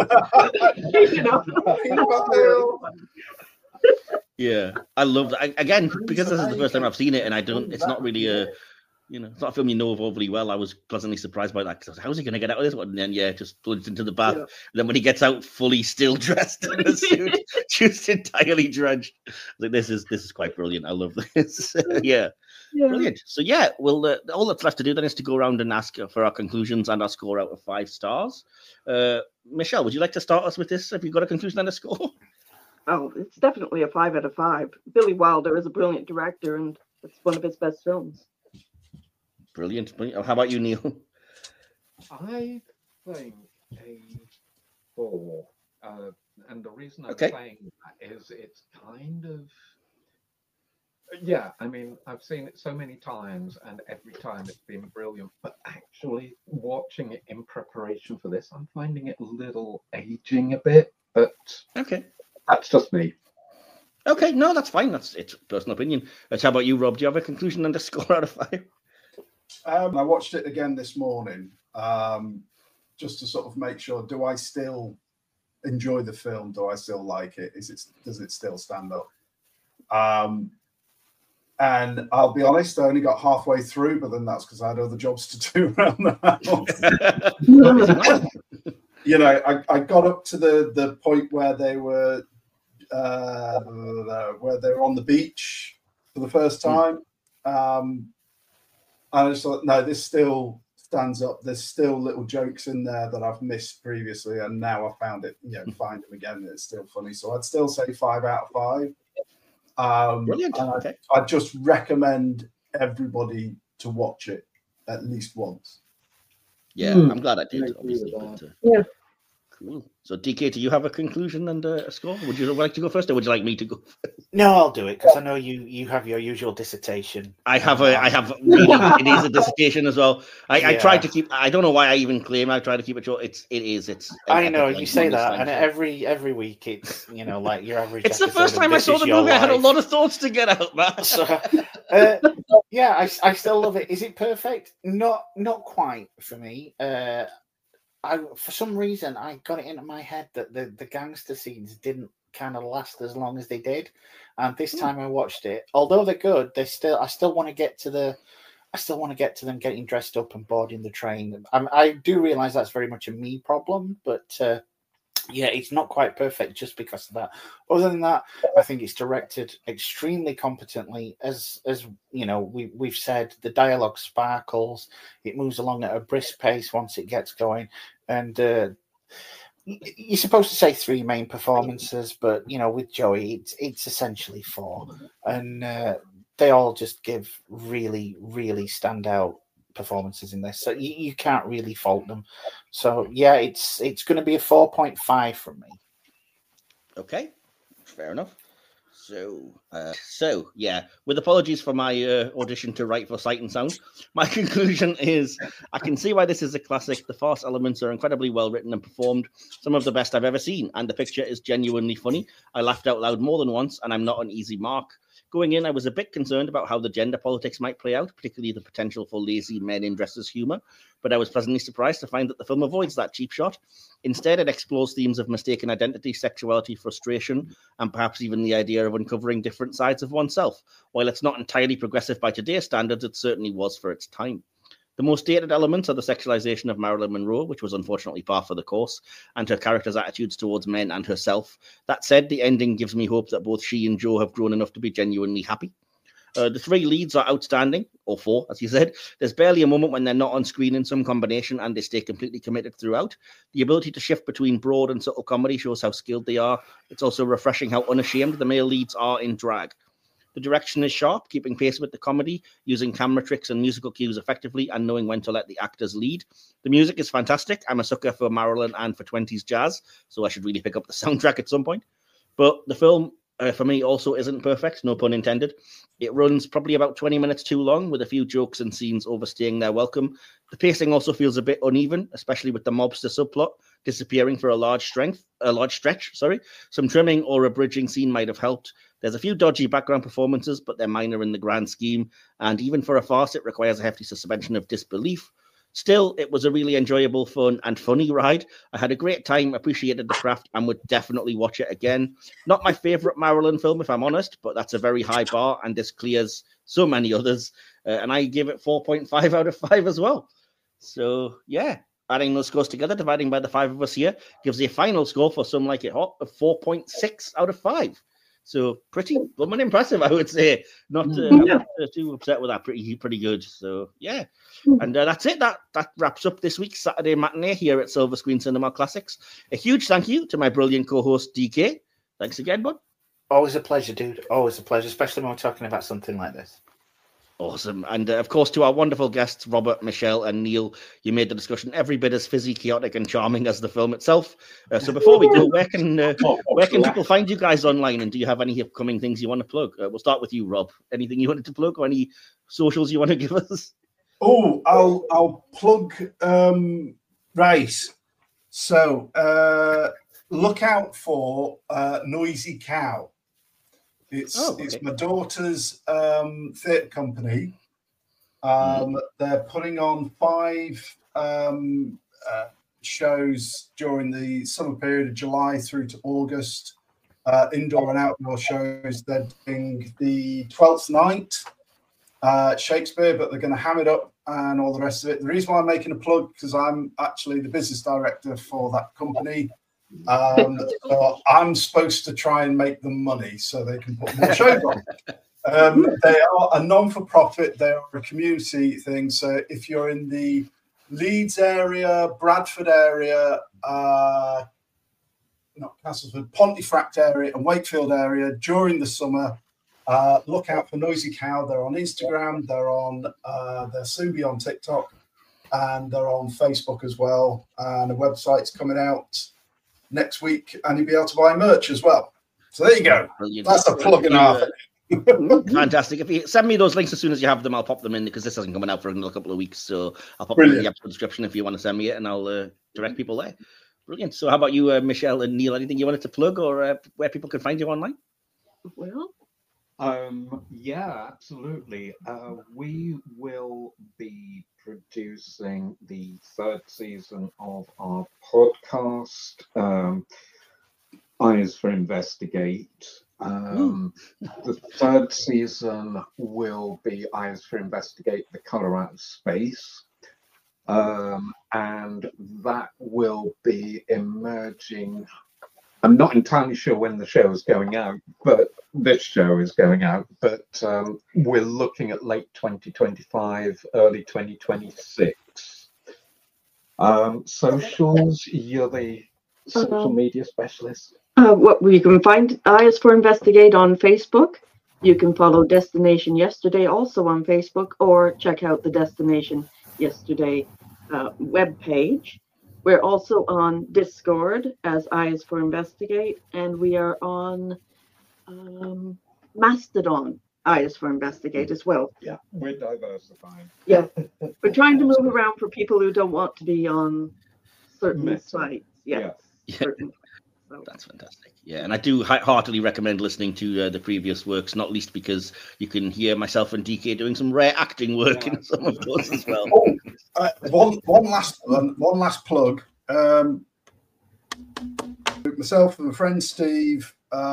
Speaker 1: Yeah, I love that. Again, because this is the first time I've seen it, and it's not really it's not a film you know of overly well. I was pleasantly surprised by that, because I was like, how's he going to get out of this one? And then, just plunged into the bath. Yeah. And then when he gets out, fully still dressed in a suit, just entirely drenched. Like, this is quite brilliant. I love this. Yeah. Brilliant. So, well, all that's left to do then is to go around and ask for our conclusions and our score out of 5 stars. Michelle, would you like to start us with this? Have you got a conclusion and a score?
Speaker 4: Oh, it's definitely a 5 out of 5. Billy Wilder is a brilliant director, and it's one of his best films.
Speaker 1: Brilliant. How about you, Neil?
Speaker 5: I think a 4. And the reason I'm saying that is it's kind of... Yeah, I mean, I've seen it so many times, and every time it's been brilliant. But actually, watching it in preparation for this, I'm finding it a little aging a bit. But
Speaker 1: Okay.
Speaker 5: that's just me.
Speaker 1: Okay, no, that's fine. It's personal opinion. How about you, Rob? Do you have a conclusion and a score out of 5?
Speaker 3: I watched it again this morning, just to sort of make sure: do I still enjoy the film? Do I still like it? Does it still stand up? And I'll be honest, I only got halfway through, but then that's because I had other jobs to do around the house. You know, I got up to the point where they were on the beach for the first time. And I just thought, no, this still stands up. There's still little jokes in there that I've missed previously, and now I find it, find them again. It's still funny. So I'd still say 5 out of 5.
Speaker 1: Brilliant.
Speaker 3: Okay. I just recommend everybody to watch it at least once.
Speaker 1: Yeah, I'm glad I did. Obviously,
Speaker 4: yeah.
Speaker 1: Cool. So, DK, do you have a conclusion and a score? Would you like to go first, or would you like me to go first?
Speaker 2: No, I'll do it because I know you have your usual dissertation.
Speaker 1: I have really, it is a dissertation as well. I tried to keep. I don't know why I even claim I try to keep it short. It's.
Speaker 2: I know you say that, and every week it's like your average.
Speaker 1: It's the first time I saw the movie. I had a lot of thoughts to get out, man.
Speaker 2: So, I still love it. Is it perfect? Not quite for me. For some reason, I got it into my head that the gangster scenes didn't kind of last as long as they did, and this time I watched it. Although they're good, I still want to get to them getting dressed up and boarding the train. I do realize that's very much a me problem, but it's not quite perfect just because of that. Other than that, I think it's directed extremely competently. As we've said, the dialogue sparkles. It moves along at a brisk pace once it gets going. And you're supposed to say 3 main performances, but with Joey, it's essentially 4, and they all just give really, really standout performances in this, so you can't really fault them. So it's going to be a 4.5 from me. Okay,
Speaker 1: fair enough. So with apologies for my audition to write for Sight and Sound, my conclusion is I can see why this is a classic. The farce elements are incredibly well written and performed, some of the best I've ever seen, and the picture is genuinely funny. I laughed out loud more than once, and I'm not an easy mark. Going in, I was a bit concerned about how the gender politics might play out, particularly the potential for lazy men in dresses humor, but I was pleasantly surprised to find that the film avoids that cheap shot. Instead, it explores themes of mistaken identity, sexuality, frustration, and perhaps even the idea of uncovering different sides of oneself. While it's not entirely progressive by today's standards, it certainly was for its time. The most dated elements are the sexualization of Marilyn Monroe, which was unfortunately par for the course, and her character's attitudes towards men and herself. That said, the ending gives me hope that both she and Joe have grown enough to be genuinely happy. The 3 leads are outstanding, or 4, as you said. There's barely a moment when they're not on screen in some combination, and they stay completely committed throughout. The ability to shift between broad and subtle comedy shows how skilled they are. It's also refreshing how unashamed the male leads are in drag. The direction is sharp, keeping pace with the comedy, using camera tricks and musical cues effectively, and knowing when to let the actors lead. The music is fantastic. I'm a sucker for Marilyn and for 20s jazz, so I should really pick up the soundtrack at some point. But the film, for me, also isn't perfect, no pun intended. It runs probably about 20 minutes too long, with a few jokes and scenes overstaying their welcome. The pacing also feels a bit uneven, especially with the mobster subplot disappearing for a large stretch. Some trimming or a bridging scene might have helped. There's a few dodgy background performances, but they're minor in the grand scheme. And even for a farce, it requires a hefty suspension of disbelief. Still, it was a really enjoyable, fun, and funny ride. I had a great time, appreciated the craft, and would definitely watch it again. Not my favorite Marilyn film, if I'm honest, but that's a very high bar, and this clears so many others. And I give it 4.5 out of 5 as well. So, adding those scores together, dividing by the 5 of us here, gives a final score for Some Like It Hot of 4.6 out of 5. So pretty impressive, I would say. Not too upset with that. Pretty good. So and that's it. That wraps up this week's Saturday matinee here at Silver Screen Cinema Classics. A huge thank you to my brilliant co-host DK. Thanks again, bud.
Speaker 2: Always a pleasure, dude. Always a pleasure, especially when we're talking about something like this.
Speaker 1: Awesome. And of course, to our wonderful guests, Robert, Michelle, and Neil, you made the discussion every bit as fizzy, chaotic, and charming as the film itself. So before we go, where can people find you guys online? And do you have any upcoming things you want to plug? We'll start with you, Rob. Anything you wanted to plug or any socials you want to give us?
Speaker 3: Oh, I'll plug right. So look out for Noisy Cow. It's my daughter's theatre company. They're putting on 5 shows during the summer period of July through to August. Indoor and outdoor shows. They're doing the 12th Night, Shakespeare, but they're going to ham it up and all the rest of it. The reason why I'm making a plug, because I'm actually the business director for that company. So I'm supposed to try and make them money so they can put more shows on. They are a non-for-profit. They are a community thing. So if you're in the Leeds area, Bradford area, not Castleford, Pontefract area and Wakefield area during the summer, look out for Noisy Cow. They're on Instagram. They'll soon be on TikTok, and they're on Facebook as well. And the website's coming out next week, and you'll be able to buy merch as well. So there you go.
Speaker 1: Brilliant.
Speaker 3: That's a plug and a half.
Speaker 1: Fantastic. If you send me those links as soon as you have them, I'll pop them in, because this isn't coming out for another couple of weeks. So I'll pop them in the episode description if you want to send me it, and I'll direct people there. Brilliant. So how about you, Michelle and Neil? Anything you wanted to plug, or where people can find you online?
Speaker 4: Well,
Speaker 5: yeah, absolutely. We will be producing the 3rd season of our podcast, Eyes for Investigate. The 3rd season will be Eyes for Investigate, The Colour Out of Space. And that will be emerging. I'm not entirely sure when the show is going out, but this show is going out. But we're looking at late 2025, early 2026. Socials, you're the social media specialist.
Speaker 4: You can find Eyes for Investigate on Facebook. You can follow Destination Yesterday also on Facebook, or check out the Destination Yesterday webpage. We're also on Discord as Eyes for Investigate, and we are on Mastodon Eyes for Investigate as well.
Speaker 5: Yeah, we're diversifying.
Speaker 4: Yeah, we're trying to move around for people who don't want to be on certain sites. Yeah. Certain. So.
Speaker 1: That's fantastic. Yeah, and I do heartily recommend listening to the previous works, not least because you can hear myself and DK doing some rare acting work in some of those as well.
Speaker 3: One last plug. Myself and my friend Steve,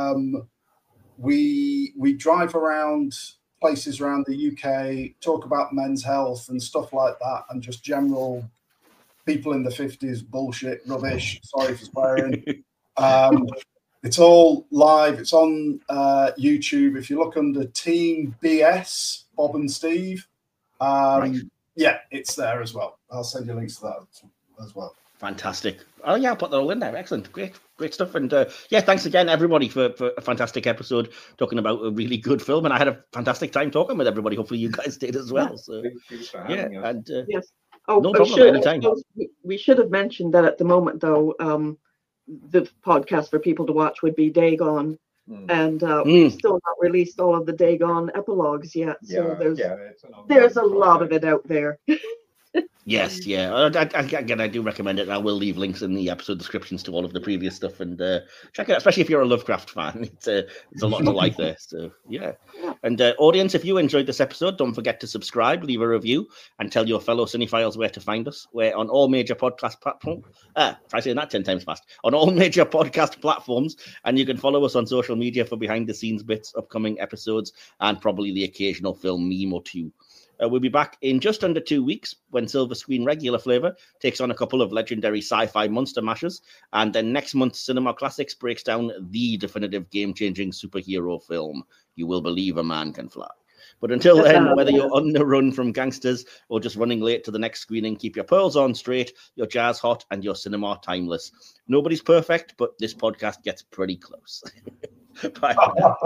Speaker 3: we drive around places around the UK, talk about men's health and stuff like that, and just general people in the 50s bullshit, rubbish. Sorry for swearing. It's all live. It's on YouTube. If you look under Team BS, Bob and Steve, yeah, it's there as well. I'll send you links to that as well.
Speaker 1: Fantastic. Oh yeah, I'll put that all in there. Excellent. Great stuff. And yeah, thanks again everybody for a fantastic episode talking about a really good film. And I had a fantastic time talking with everybody. Hopefully you guys did as well. So yeah, and
Speaker 4: yes.
Speaker 1: No problem. Anytime.
Speaker 4: We should have mentioned that at the moment, though, the podcast for people to watch would be Dagon, and we've still not released all of the Dagon epilogues yet. So there's a lot of it out there.
Speaker 1: Yes, yeah. Again, I do recommend it. And I will leave links in the episode descriptions to all of the previous stuff, and check it out, especially if you're a Lovecraft fan. It's a lot to like there. So yeah. And audience, if you enjoyed this episode, don't forget to subscribe, leave a review, and tell your fellow cinephiles where to find us. We're on all major podcast platforms. Try saying that 10 times fast. On all major podcast platforms, and you can follow us on social media for behind-the-scenes bits, upcoming episodes, and probably the occasional film meme or two. We'll be back in just under 2 weeks when Silver Screen Regular Flavor takes on a couple of legendary sci-fi monster mashers. And then next month, Cinema Classics breaks down the definitive game-changing superhero film, You Will Believe a Man Can Fly. But until then, whether you're on the run from gangsters or just running late to the next screening, keep your pearls on straight, your jazz hot, and your cinema timeless. Nobody's perfect, but this podcast gets pretty close. Bye.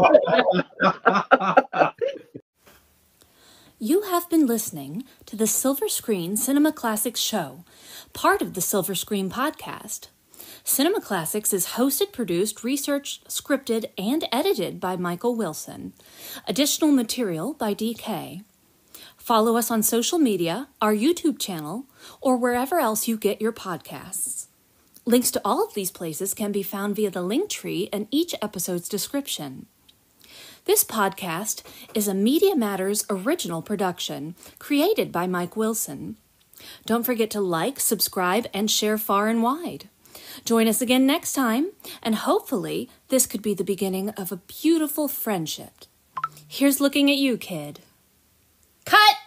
Speaker 8: You have been listening to the Silver Screen Cinema Classics show, part of the Silver Screen podcast. Cinema Classics is hosted, produced, researched, scripted, and edited by Michael Wilson. Additional material by DK. Follow us on social media, our YouTube channel, or wherever else you get your podcasts. Links to all of these places can be found via the link tree in each episode's description. This podcast is a Media Matters original production created by Mike Wilson. Don't forget to like, subscribe, and share far and wide. Join us again next time, and hopefully this could be the beginning of a beautiful friendship. Here's looking at you, kid. Cut!